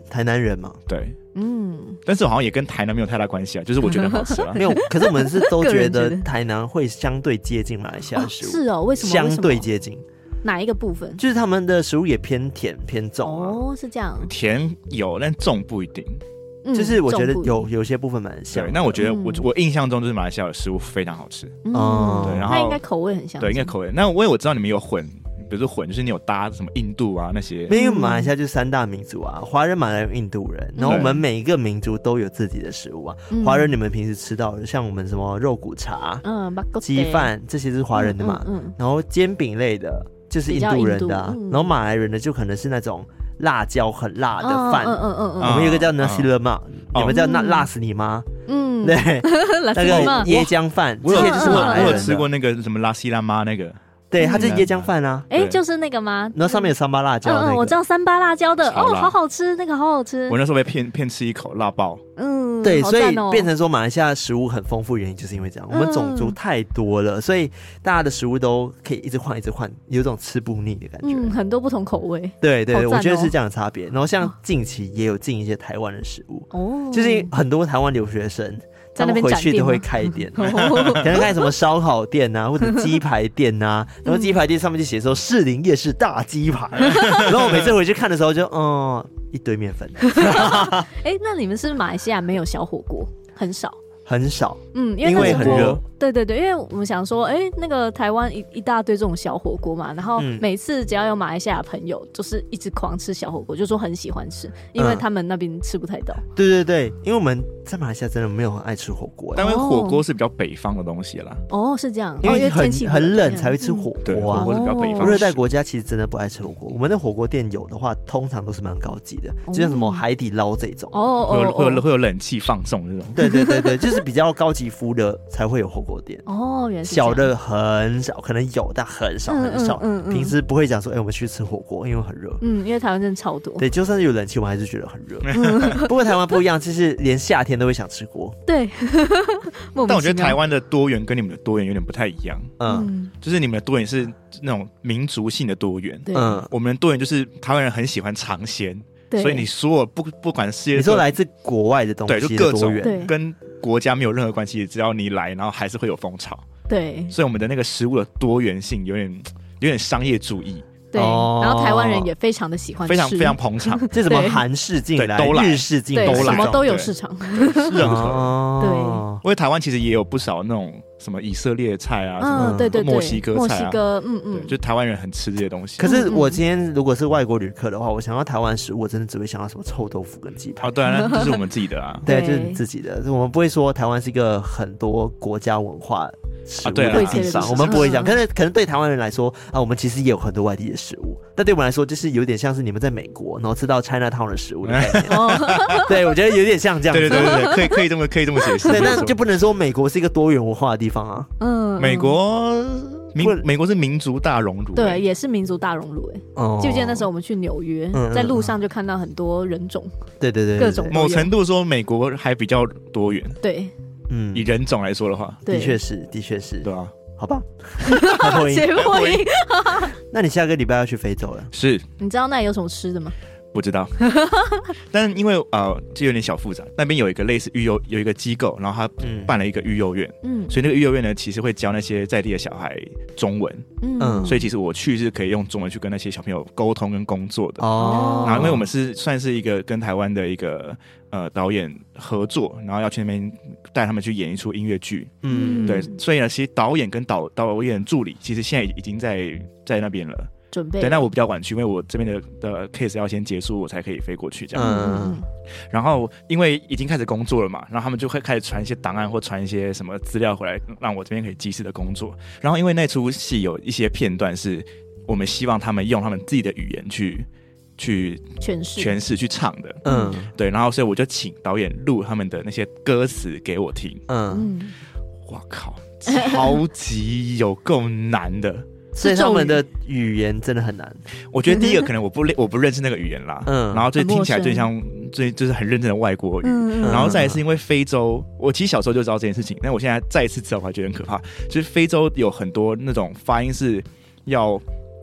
台南人嘛， 对，嗯，但是好像也跟台南没有太大关系啊，就是我觉得好吃啊。 没有，可是我们是都觉得台南会相对接近马来西亚的食物。 哦是哦，为什么？ 相对接近。 哪一个部分？ 就是他们的食物也偏甜偏重啊。 哦，是这样。 甜有，但重不一定。 嗯、就是我觉得有有些部分蛮像。 对，那我觉得我、嗯、我印象中就是马来西亚的食物非常好吃。 嗯，对，然后它应该口味很像。 对，应该口味。那因为我知道你们有混。比如说混，就是你有搭什么印度啊那些， 因为马来西亚就是三大民族啊，华人、马来人、印度人，然后我们每一个民族都有自己的食物啊。华、嗯、人你们平时吃到的，像我们什么肉骨茶、嗯，鸡饭这些是华人的嘛，嗯嗯嗯、然后煎饼类的就是印度人的、啊嗯，然后马来人的就可能是那种辣椒很辣的饭，嗯嗯嗯嗯，我们有一个叫 nasi lemak，、嗯、你们叫那辣死你妈。嗯，对，那个椰浆饭，这些就是马来人的。 我有吃过那个什么拉西拉妈那个。 对，它就是椰浆饭啊， 哎、欸，就是那个吗？ 然后上面有三巴辣椒、那個， 嗯嗯，我知道三巴辣椒的，哦，好好吃，那个好好吃。 我那时候被骗骗吃一口，辣爆。 嗯， 对， 哦、 所以变成说马来西亚食物很丰富，原因就是因为这样，我们种族太多了，嗯、所以大家的食物都可以一直换，一直换，有种吃不腻的感觉。 嗯，很多不同口味。 对对对，哦、我觉得是这样的差别。然后像近期也有进一些台湾的食物，哦，就是很多台湾留学生。他们回去都会开店，可能开什么烧烤店啊，或者鸡排店啊，然后鸡排店上面就写说士林夜市大鸡排，然后我每次回去看的时候就，嗯，一堆面粉。 哎、欸，那你们是不是马来西亚没有小火锅？很少。 很少， 嗯， 因为, 因为很热。 对对对，因为我们想说，哎、欸，那个台湾一一大堆这种小火锅嘛，然后每次只要有马来西亚的朋友，就是一直狂吃小火锅，就说很喜欢吃，因为他们那边吃不太到、 嗯。对对对，因为我们在马来西亚真的没有很爱吃火锅， 但因为火锅是比较北方的东西啦。 哦，是这样， 因为很、 哦、 很冷才会吃火锅啊。 火锅是比较北方。 热带国家其实真的不爱吃火锅，我们的火锅店有的话，通常都是蛮高级的，就像什么海底捞这种， 哦会有会有会有冷气放送这种。 对对对对，就是比较高级服的才会有火锅店。 哦，原来是小的很少，可能有但很少很少。嗯嗯嗯、平时不会讲说，哎、欸，我们去吃火锅，因为很热。 嗯，因为台湾真的超多。 对，就算是有冷气，我还是觉得很热。不过台湾不一样，就是连夏天都会想吃锅。 对。 但我觉得台湾的多元跟你们的多元有点不太一样。嗯，就是你们的多元是那种民族性的多元。嗯，我们的多元就是台湾人很喜欢尝鲜。所以你所有不不管世界， 你说来自国外的东西， 对，就各种跟国家没有任何关系，只要你来，然后还是会有风潮。 对， 所以我们的那个食物的多元性有点有点商业主义。 对，哦、然后台湾人也非常的喜欢吃， 非常非常捧场。 这什么韩式进来， 都来， 日式进来，都来， 什么都有市场。 任何对， 因为台湾其实也有不少那种什么以色列菜啊， 嗯， 什么对对对， 墨西哥菜啊， 墨西哥，嗯嗯， 就台湾人很吃这些东西。 可是我今天如果是外国旅客的话，我想到台湾食物，我真的只会想到什么臭豆腐跟鸡排。 哦，对啊，那就是我们自己的啊， 对，就是自己的。我们不会说台湾是一个很多国家文化食物的地方，我们不会讲。可是可能对台湾人来说啊，我们其实也有很多外地的食物，但对我们来说，就是有点像是你们在美国，然后吃到 Chinatown 的食物的概念。对，我觉得有点像这样子。 对对对对，可以可以这么可以这么解释。 对，那就不能说美国是一个多元文化的地方啊。 嗯， 美国民美国是民族大熔炉， 对，也是民族大熔炉。哎，哦，记不记得那时候我们去纽约，嗯，在路上就看到很多人种， 对对 对, 对， 各种。 某程度说，美国还比较多元。 对， 嗯，以人种来说的话， 的确是，的确是， 对啊。 好吧， 结破音。 那你下个礼拜要去非洲了？ 是。 你知道那里有什么吃的吗？ 不知道，但因为呃，就有点小复杂。那边有一个类似育幼，有一个机构，然后他办了一个育幼院，嗯，所以那个育幼院呢，其实会教那些在地的小孩中文，嗯，所以其实我去是可以用中文去跟那些小朋友沟通跟工作的。哦，然后因为我们是算是一个跟台湾的一个呃导演合作，然后要去那边带他们去演一出音乐剧，嗯，对，所以呢，其实导演跟导导演助理其实现在已经在在那边了。 准备对，那我比较晚去，因为我这边的的 case 要先结束，我才可以飞过去这样。嗯，然后因为已经开始工作了嘛，然后他们就会开始传一些档案或传一些什么资料回来，让我这边可以及时的工作。然后因为那出戏有一些片段是我们希望他们用他们自己的语言去去诠释诠释去唱的，嗯，对，然后所以我就请导演录他们的那些歌词给我听。嗯，哇靠，超级有够难的。 所以他们的语言真的很难。 我觉得第一个可能我不我不认识那个语言啦，嗯，然后就听起来最像最就是很认真的外国语，嗯，然后再来是因为非洲，我其实小时候就知道这件事情，但我现在再一次知道，我还觉得很可怕。就是非洲有很多那种发音是要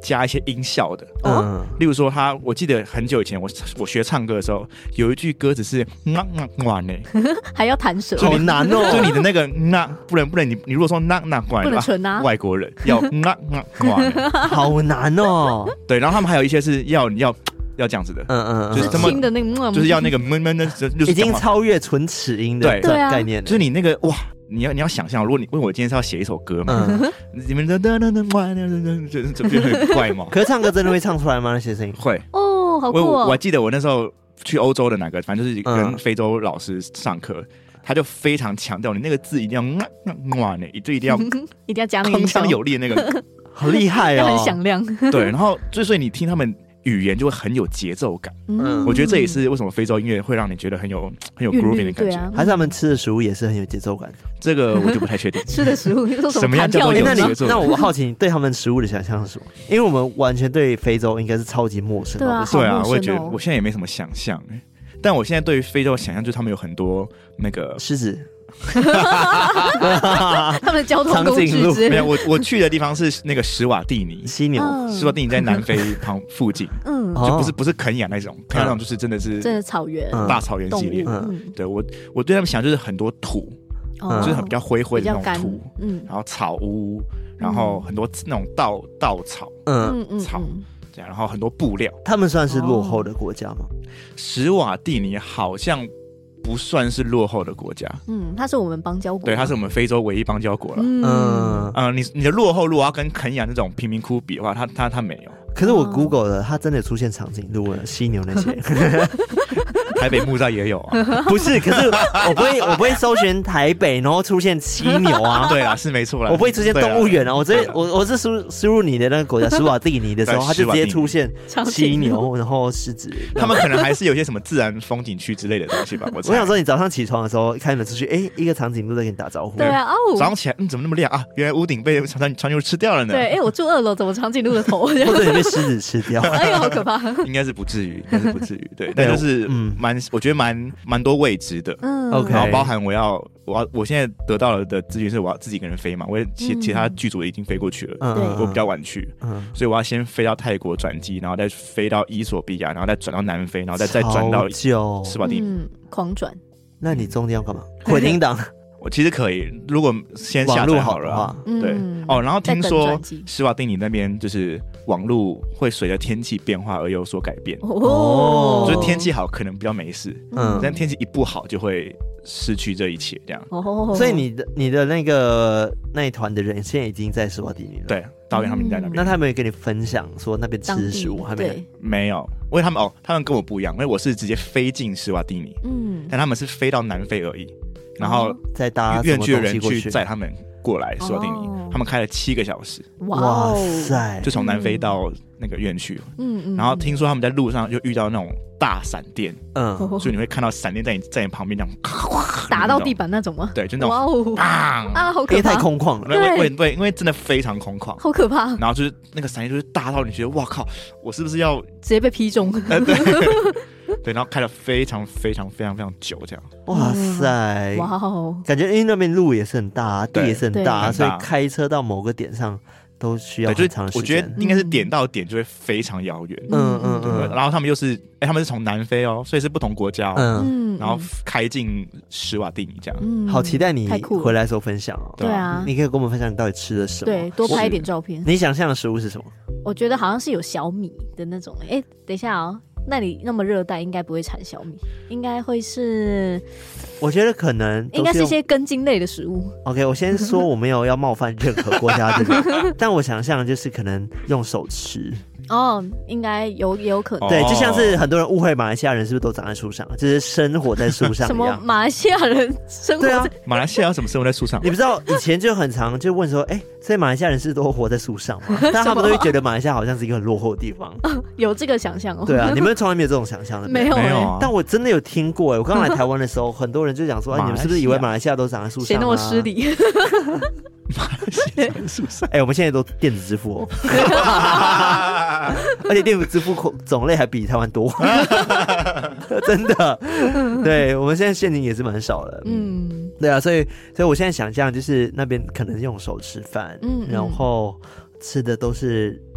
加一些音效的。嗯，例如说他，我记得很久以前我我学唱歌的时候，有一句歌词是那那哇呢， 还要弹舌， 好难哦。 就你的那个那不能不能你你如果说那那哇， 不能纯啊， 外国人要那那哇， 好难哦。 对，然后他们还有一些是要你要。要这样子的， 嗯嗯， 就是他们的那个， 就是要那个闷闷的， 已经超越纯齿音的概念了。 就是你那个哇，你要你要想象，如果你问我今天是要写一首歌嘛，你们的哒哒哒哇，这这不就很怪吗？ 可是唱歌真的会唱出来吗？那些声音会哦，好酷哦！ 我我还记得我那时候去欧洲的哪个，反正就是跟非洲老师上课。他就非常强调，你那个字一定要哇呢，就一定要一定要加那个铿锵有力的那个， 好厉害哦， 很响亮。 对，然后所以你听他们语言就会很有节奏感。嗯，我觉得这也是为什么非洲音乐会让你觉得很有很有 grooving 的感觉。 啊、 还是他们吃的食物也是很有节奏感。 这个我就不太确定。 吃的食物说什么样叫做有节奏？ 那我好奇你对他们食物的想象是什么？因为我们完全对非洲应该是超级陌生的。 对啊， 对啊，我也觉得我现在也没什么想象哎。但我现在对于非洲的想象就是他们有很多那个狮子。 他们的交通工具之类的。 没有，我我去的地方是那个史瓦蒂尼犀牛， 史瓦蒂尼在南非旁附近，嗯，就不是不是肯亚那种，肯亚那种就是真的是真的草原大草原系列。嗯，对我我对他们想就是很多土，就是很比较灰灰的那种土，嗯，然后草屋，然后很多那种稻稻草，嗯嗯草。然后很多布料。 他们算是落后的国家吗？ 史瓦蒂尼好像不算是落后的国家， 嗯，它是我们邦交国， 对，它是我们非洲唯一邦交国了，嗯嗯、呃，你你的落后如果要跟肯亚那种贫民窟比的话，它它它没有。 可是我 Google 了，它真的出现长颈鹿了、犀牛那些。 台北木栅也有啊， 不是？可是我不会，我不会搜寻台北，然后出现犀牛啊。 对啊，是没错啦。 我不会出现动物园啊，我直接我我是输输入你的那个国家史瓦蒂尼的时候，它就直接出现犀牛，然后狮子。 他们可能还是有些什么自然风景区之类的东西吧。我我想说，你早上起床的时候开门出去，哎，一个长颈鹿在跟你打招呼。 对啊，哦， 早上起来，嗯，怎么那么亮啊？原来屋顶被长长颈鹿吃掉了呢。 对，哎，我住二楼，怎么长颈鹿的头？ 或者你被狮子吃掉？ 哎呦，好可怕！ 应该是不至于，应该是不至于。对，但就是嗯，蛮，我觉得蛮蛮多未知的。嗯 ，OK。然后包含我要，我要，我现在得到了的资讯是我要自己一个人飞嘛，我其其他剧组已经飞过去了，嗯，我比较晚去，嗯，所以我要先飞到泰国转机，然后再飞到伊索比亚，然后再转到南非，然后再再转到史瓦蒂尼， 嗯，狂转。 那你中间要干嘛？混音档。 我其实可以，如果先下载好了啊，对、嗯、哦，然后听说史瓦蒂尼那边就是网路会随着天气变化而有所改变哦，就是天气好可能比较没事，嗯，但天气一不好就会失去这一切这样。 哦，所以你的你的那个那一团的人现在已经在史瓦蒂尼了， 对，导演他们在那边、嗯。 那他们有跟你分享说那边吃的食物还没没有？因为他们哦，他们跟我不一样，因为我是直接飞进史瓦蒂尼，嗯，但他们是飞到南非而已。然后再搭院区的人去载他们过来史瓦蒂尼，他们开了七个小时， 哇塞！ 就从南非到那个院区，嗯嗯。然后听说他们在路上就遇到那种大闪电，嗯，所以你会看到闪电在你在你旁边这样打到地板那种吗？ 对，就那种啊啊，好可怕！ 因为太空旷了， 对对，因为真的非常空旷， 好可怕。 然后就是那个闪电就是大到你觉得哇靠，我是不是要直接被劈中？ 对。对，然后开了非常非常非常非常久，这样。 哇塞，哇哦，感觉因为那边路也是很大，地也是很大，所以开车到某个点上都需要很长的时间。 我觉得应该是点到点就会非常遥远。嗯嗯嗯。然后他们又是，哎，他们是从南非哦，所以是不同国家哦。嗯。然后开进史瓦蒂尼这样。 嗯。好期待你回来的时候分享哦。 对啊。 你可以跟我们分享你到底吃了什么？ 对，多拍一点照片。 你想象的食物是什么？ 我觉得好像是有小米的那种。哎，等一下哦。那里那么热带，应该不会产小米，应该会是， 我觉得可能应该是一些根茎类的食物。 OK， 我先说我没有要冒犯任何国家的，但我想象就是可能用手吃。 哦，应该有也有可能， 对，就像是很多人误会马来西亚人是不是都长在树上，就是生活在树上一样。 什么马来西亚人生活在？ 对啊，马来西亚有什么生活在树上？ 你不知道以前就很常就问说，哎、欸，所以马来西亚人是都活在树上吗？但他们都会觉得马来西亚好像是一个很落后的地方。 有这个想象哦？ 对啊，你们从来没有这种想象的？ 没有，没有啊。但我真的有听过哎、欸，我刚来台湾的时候，很多人就讲说，哎、欸，你们是不是以为马来西亚都长在树上、啊？ 谁那么失礼？ 马来西亚是不是？ 哎、欸，我们现在都电子支付哦，而且电子支付种类还比台湾多，真的。对，我们现在现金也是蛮少的，嗯，对啊，所以，所以我现在想象就是那边可能用手吃饭，嗯，然后吃的都是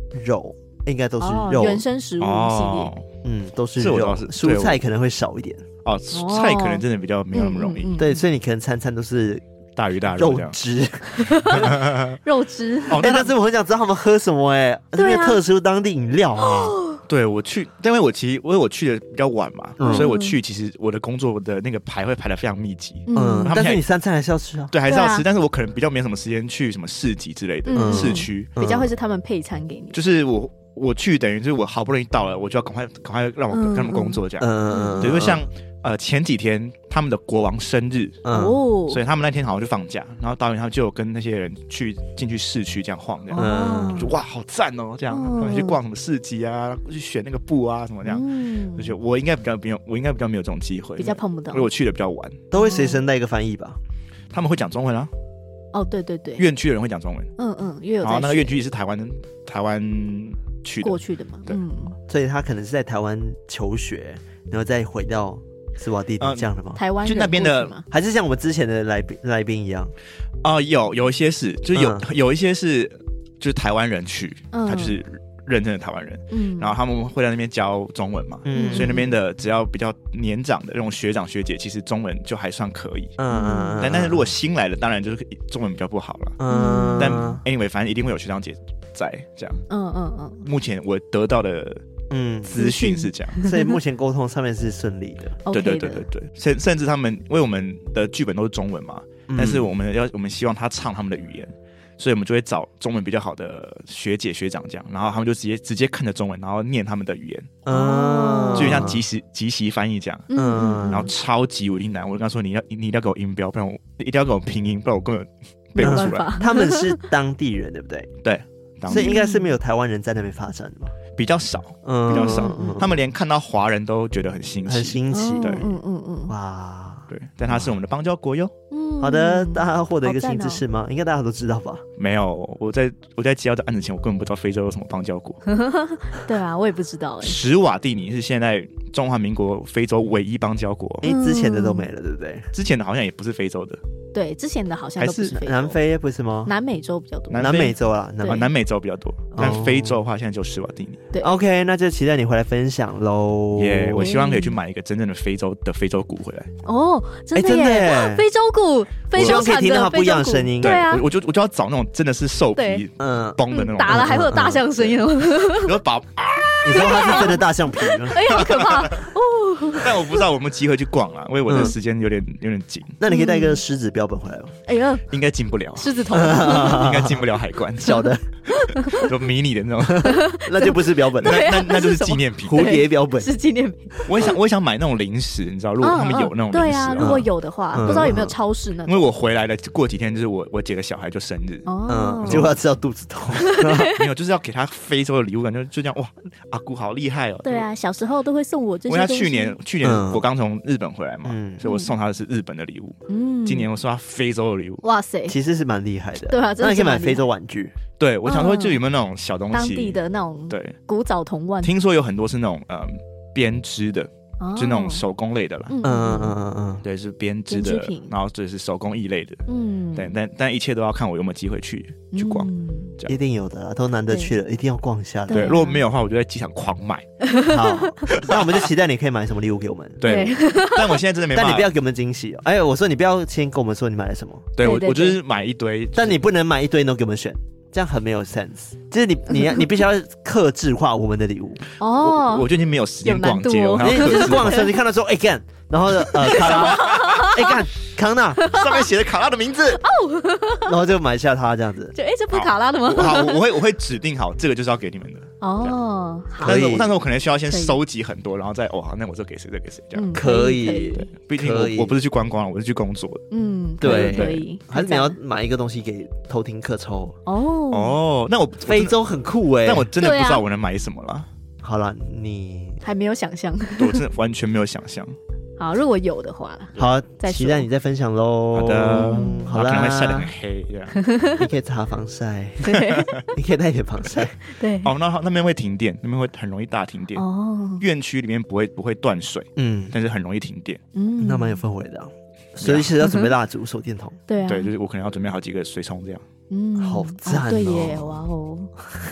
肉，应该都是肉、 哦、原生食物系列。 哦嗯，都是肉，是蔬菜可能会少一点。 哦，菜可能真的比较没有那么容易。 嗯嗯嗯、 对，所以你可能餐餐都是大鱼大肉肉汁， 肉汁。 哦，但是我很想知道他们喝什么哎、欸，那边特殊当地饮料啊。 对，我去，因为我其实因为我去的比较晚嘛、嗯，所以我去其实我的工作的那个排会排得非常密集。 嗯，但是你三餐还是要吃啊。 对，还是要吃，啊、但是我可能比较没什么时间去什么市集之类的、嗯、市区， 比较会是他们配餐给你。 就是我我去等于就是我好不容易到了，我就要赶快赶快让我跟他们工作这样。嗯，对，因为像。呃，前几天他们的国王生日，哦、嗯，所以他们那天好像就放假，然后导演他们就有跟那些人去进去市区这样晃，这样，嗯，就哇，好赞哦，这样，他们去逛什么市集啊，去选那个布啊什么这样，嗯，就觉得我应该比较没有，我应该比较没有这种机会， 比较碰不到， 因为我去的比较晚， 都会随身带一个翻译吧， 他们会讲中文啊， 哦，对对对， 院区的人会讲中文， 嗯嗯，因为有在然后那个院区也是台湾台湾去的过去的嘛， 对， 嗯， 所以他可能是在台湾求学，然后再回到。斯瓦蒂尼这样的吗？ 台湾就那边的， 还是像我们之前的来宾来宾一样？ 啊、呃，有有一些是，就是有、嗯、有一些是，就是台湾人去，嗯、他就是认真的台湾人，嗯，然后他们会在那边教中文嘛，嗯，所以那边的只要比较年长的那种学长学姐，其实中文就还算可以，嗯嗯，但但是如果新来的，当然就是中文比较不好了，嗯，但 anyway， 反正一定会有学长姐在这样，嗯嗯嗯，目前我得到的。嗯，资讯是这样， 所以目前沟通上面是顺利的。 对对对对对，甚甚至他们因为我们的剧本都是中文嘛，嗯、但是我们要我们希望他唱他们的语言，所以我们就会找中文比较好的学姐学长这样，然后他们就直接直接看着中文，然后念他们的语言，哦，就像即时即席翻译这样，嗯，然后超级无敌难，我就跟他说你要你一定要给我音标，不然我一定要给我拼音，不然我根本背不出来。 他们是当地人对不对？ 对， 所以应该是没有台湾人在那边发展的吧？ 比较少，嗯，比较少、嗯，他们连看到华人都觉得很新奇， 很新奇， 对， 嗯嗯嗯， 哇， 对，但他是我们的邦交国哟。 嗯，好的，大家获得一个新知识吗？应该大家都知道吧？ 没有，我在我在接到这案子前，我根本不知道非洲有什么邦交国。 对啊，我也不知道哎。 史瓦蒂尼是现在中华民国非洲唯一邦交国， 哎、嗯，之前的都没了，对不对？ 之前的好像也不是非洲的。 对，之前的好像都不是非洲， 南非不是吗？ 南美洲比较多， 南美洲啦， 南, 南美洲比较多，但非洲的话，现在就史瓦蒂尼。 对 ，OK， 那就期待你回来分享喽。 耶、yeah, ，我希望可以去买一个真正的非洲的非洲鼓回来。 哦，真的耶， 欸、真的耶非洲鼓，非洲产的非洲鼓， 可以听到它不一样的声音。 对啊， 我, 我就我就要找那种真的是兽皮嗯崩的那种， 打了还会有大象声音。 然后把你说它是真的大象皮吗？ 哎，好可怕哦！ 但我不知道我有没有机会去逛啊，因为我的时间有点、嗯、有点紧。 那你可以带一个狮子标本回来吗？ 哎呀， 应该进不了狮子头， 应该进不了海关， 小的， 就迷你的那种， 那就不是标本， 那那那就是纪念品， 蝴蝶标本是纪念品。 我也想，我也想买那种零食，你知道，如果他们有那种零食， 对啊，如果有的话，不知道有没有超市那种。 因为我回来了，过几天就是我我姐的小孩就生日， 嗯，结果要吃到肚子痛， 没有，就是要给他非洲的礼物，感觉就这样哇，阿姑好厉害哦。 对啊，小时候都会送我这些。 因为他去年去年我刚从日本回来嘛，所以我送他的是日本的礼物。嗯，今年我送他非洲的礼物。 哇塞， 其实是蛮厉害的。 对啊， 那你可以买非洲玩具。 对，我想说就有没有那种小东西， 当地的那种对古早童玩。 听说有很多是那种呃编织的。就那种手工类的啦，嗯嗯嗯嗯，对，是编织的，然后这是手工艺类的，嗯，对，但但一切都要看我有没有机会去去逛， 一定有的啦，都难得去了，一定要逛一下的。 对，如果没有的话，我就在机场狂买。 好，那我们就期待你可以买什么礼物给我们。 对，但我现在真的没办法。 但你不要给我们惊喜哦。哎，我说你不要先跟我们说你买了什么。 对，我我就是买一堆， 但你不能买一堆都给我们选。这样很没有 sense， 就是你你你必须要客制化我们的礼物哦。我, 我就已经没有时间逛街，我你就是逛的时候，你看到说哎干，然后呃卡拉，哎干康纳上面写着卡拉的名字哦， 然后就买下它这样子。 就哎这不是卡拉的吗？ 好，我, 我会我会指定好这个就是要给你们的哦。但是但是我可能需要先收集很多，然后再哦好，那我就给谁再给谁这样。 嗯、可以， 毕竟 我, 我不是去观光了，我是去工作的。 嗯， 对， 可以。 还是你要买一个东西给偷听客抽哦。 哦，那我非洲很酷哎、欸， 但我真的不知道我能买什么了。 好了，你还没有想象， 我真的完全没有想象。 好，如果有的话， 好，期待你再分享喽。 好的， 嗯、好啦， 可能会晒得很黑，这样。 你可以擦防晒，对，你可以带点防晒。 对， 哦，那那边会停电，那边会很容易大停电。哦，院区里面不会不会断水，嗯，但是很容易停电。 嗯，那蛮有氛围的、啊。所以其实要准备蜡烛、手电筒。 对啊， 对，就是我可能要准备好几个水冲这样。 嗯， 好赞哦！ 对耶，哇哦！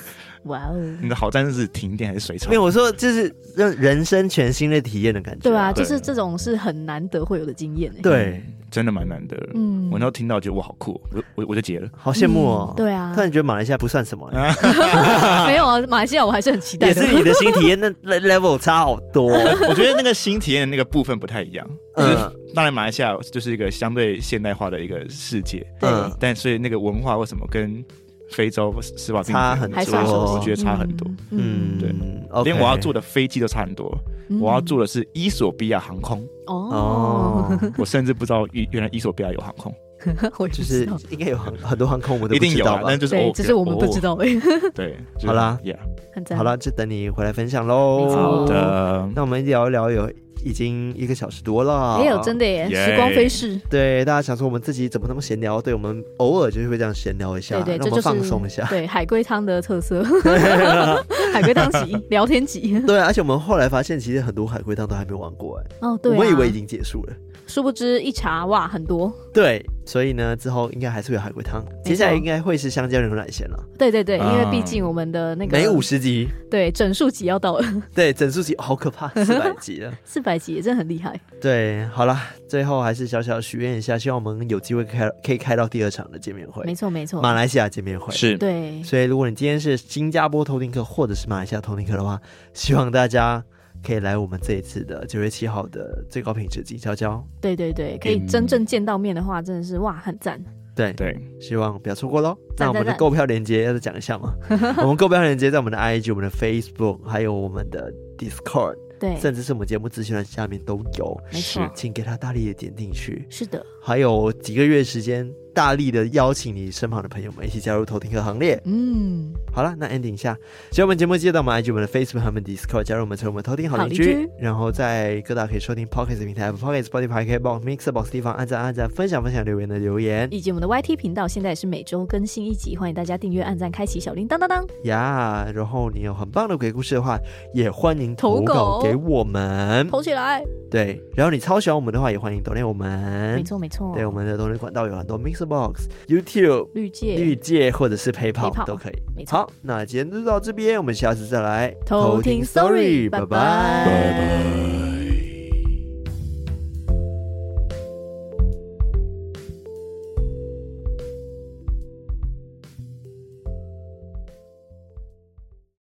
哇哦！ 你的好战是停电还是水草？ 没有，我说就是让人生全新的体验的感觉。 对啊，就是这种是很难得会有的经验。 对， 真的蛮难得的。嗯，我那时候听到觉得哇好酷，我我我就结了， 好羡慕哦。 对啊， 突然觉得马来西亚不算什么。 没有啊，马来西亚我还是很期待的。 也是你的新体验，那 level 差好多。 我觉得那个新体验的那个部分不太一样。嗯，当然马来西亚就是一个相对现代化的一个世界，对，但所以那个文化为什么跟非洲斯瓦蒂尼差很多？ 我觉得差很多。嗯，对，连我要坐的飞机都差很多。我要坐的是伊索比亚航空。哦，我甚至不知道原来伊索比亚有航空。 就是应该有很很多航空，我都不知道吧？ 但就是对，只是我们不知道而已。 对， 好啦， 很赞。 好啦，就等你回来分享喽。 好的， 那我们聊一聊有。已经一个小时多了， 没有真的耶， yeah. 时光飞逝。 对，大家想说我们自己怎么那么闲聊？对，我们偶尔就是会这样闲聊一下， 对对， 让我们放松一下。 对，海龟汤的特色，海龟汤集、聊天集。 对，而且我们后来发现，其实很多海龟汤都还没玩过哎。 哦，对、啊， 我们以为已经结束了， 殊不知一查哇，很多。 对，所以呢，之后应该还是会有海龟汤，接下来应该会是香蕉牛奶咸了。 对对对，因为毕竟我们的那个每五十集， 对整数集要到了。 对，整数集好可怕，四百集了， 四百集也真的很厉害。 对，好啦，最后还是小小许愿一下，希望我们有机会开可以开到第二场的见面会。 没错没错， 马来西亚见面会是对。 所以如果你今天是新加坡偷听客或者是马来西亚偷听客的话，希望大家可以来我们这一次的九月七号的最高品质静悄悄。 对对对，可以真正见到面的话，真的是哇，很赞。 对对， 希望不要错过咯。那我们的购票链接要再讲一下吗？我们购票链接在我们的 I G、我们的 Facebook 还有我们的 Discord， 对， 甚至是我们节目资讯栏下面都有。 没错， 请给他大力的点进去。 是的， 还有几个月时间，大力的邀请你身旁的朋友们一起加入偷听客行列。嗯，好了，那 ending 一下，喜欢我们节目记得到我们 I G、我们的 Facebook 和我们 Discord 加入我们，成为我们偷听好邻居。然后在各大可以收听 Podcast 平台 Podcast、Spotify、K-Box、Mixerbox 地方按赞按赞、分享分享、留言的留言， 以及我们的 Y T 频道，现在也是每周更新一集，欢迎大家订阅、按赞、开启小铃铛当当呀。然后你有很棒的鬼故事的话，也欢迎投稿给我们， 投起来。 对，然后你超喜欢我们的话，也欢迎抖内我们。 没错没错， 对，我们的抖内管道有很多 Mixerbox、YouTube、 绿界、 绿界或者是 PayPal 都可以。 没错。 好，那今天就到这边，我们下次再来偷听 Story， 拜拜。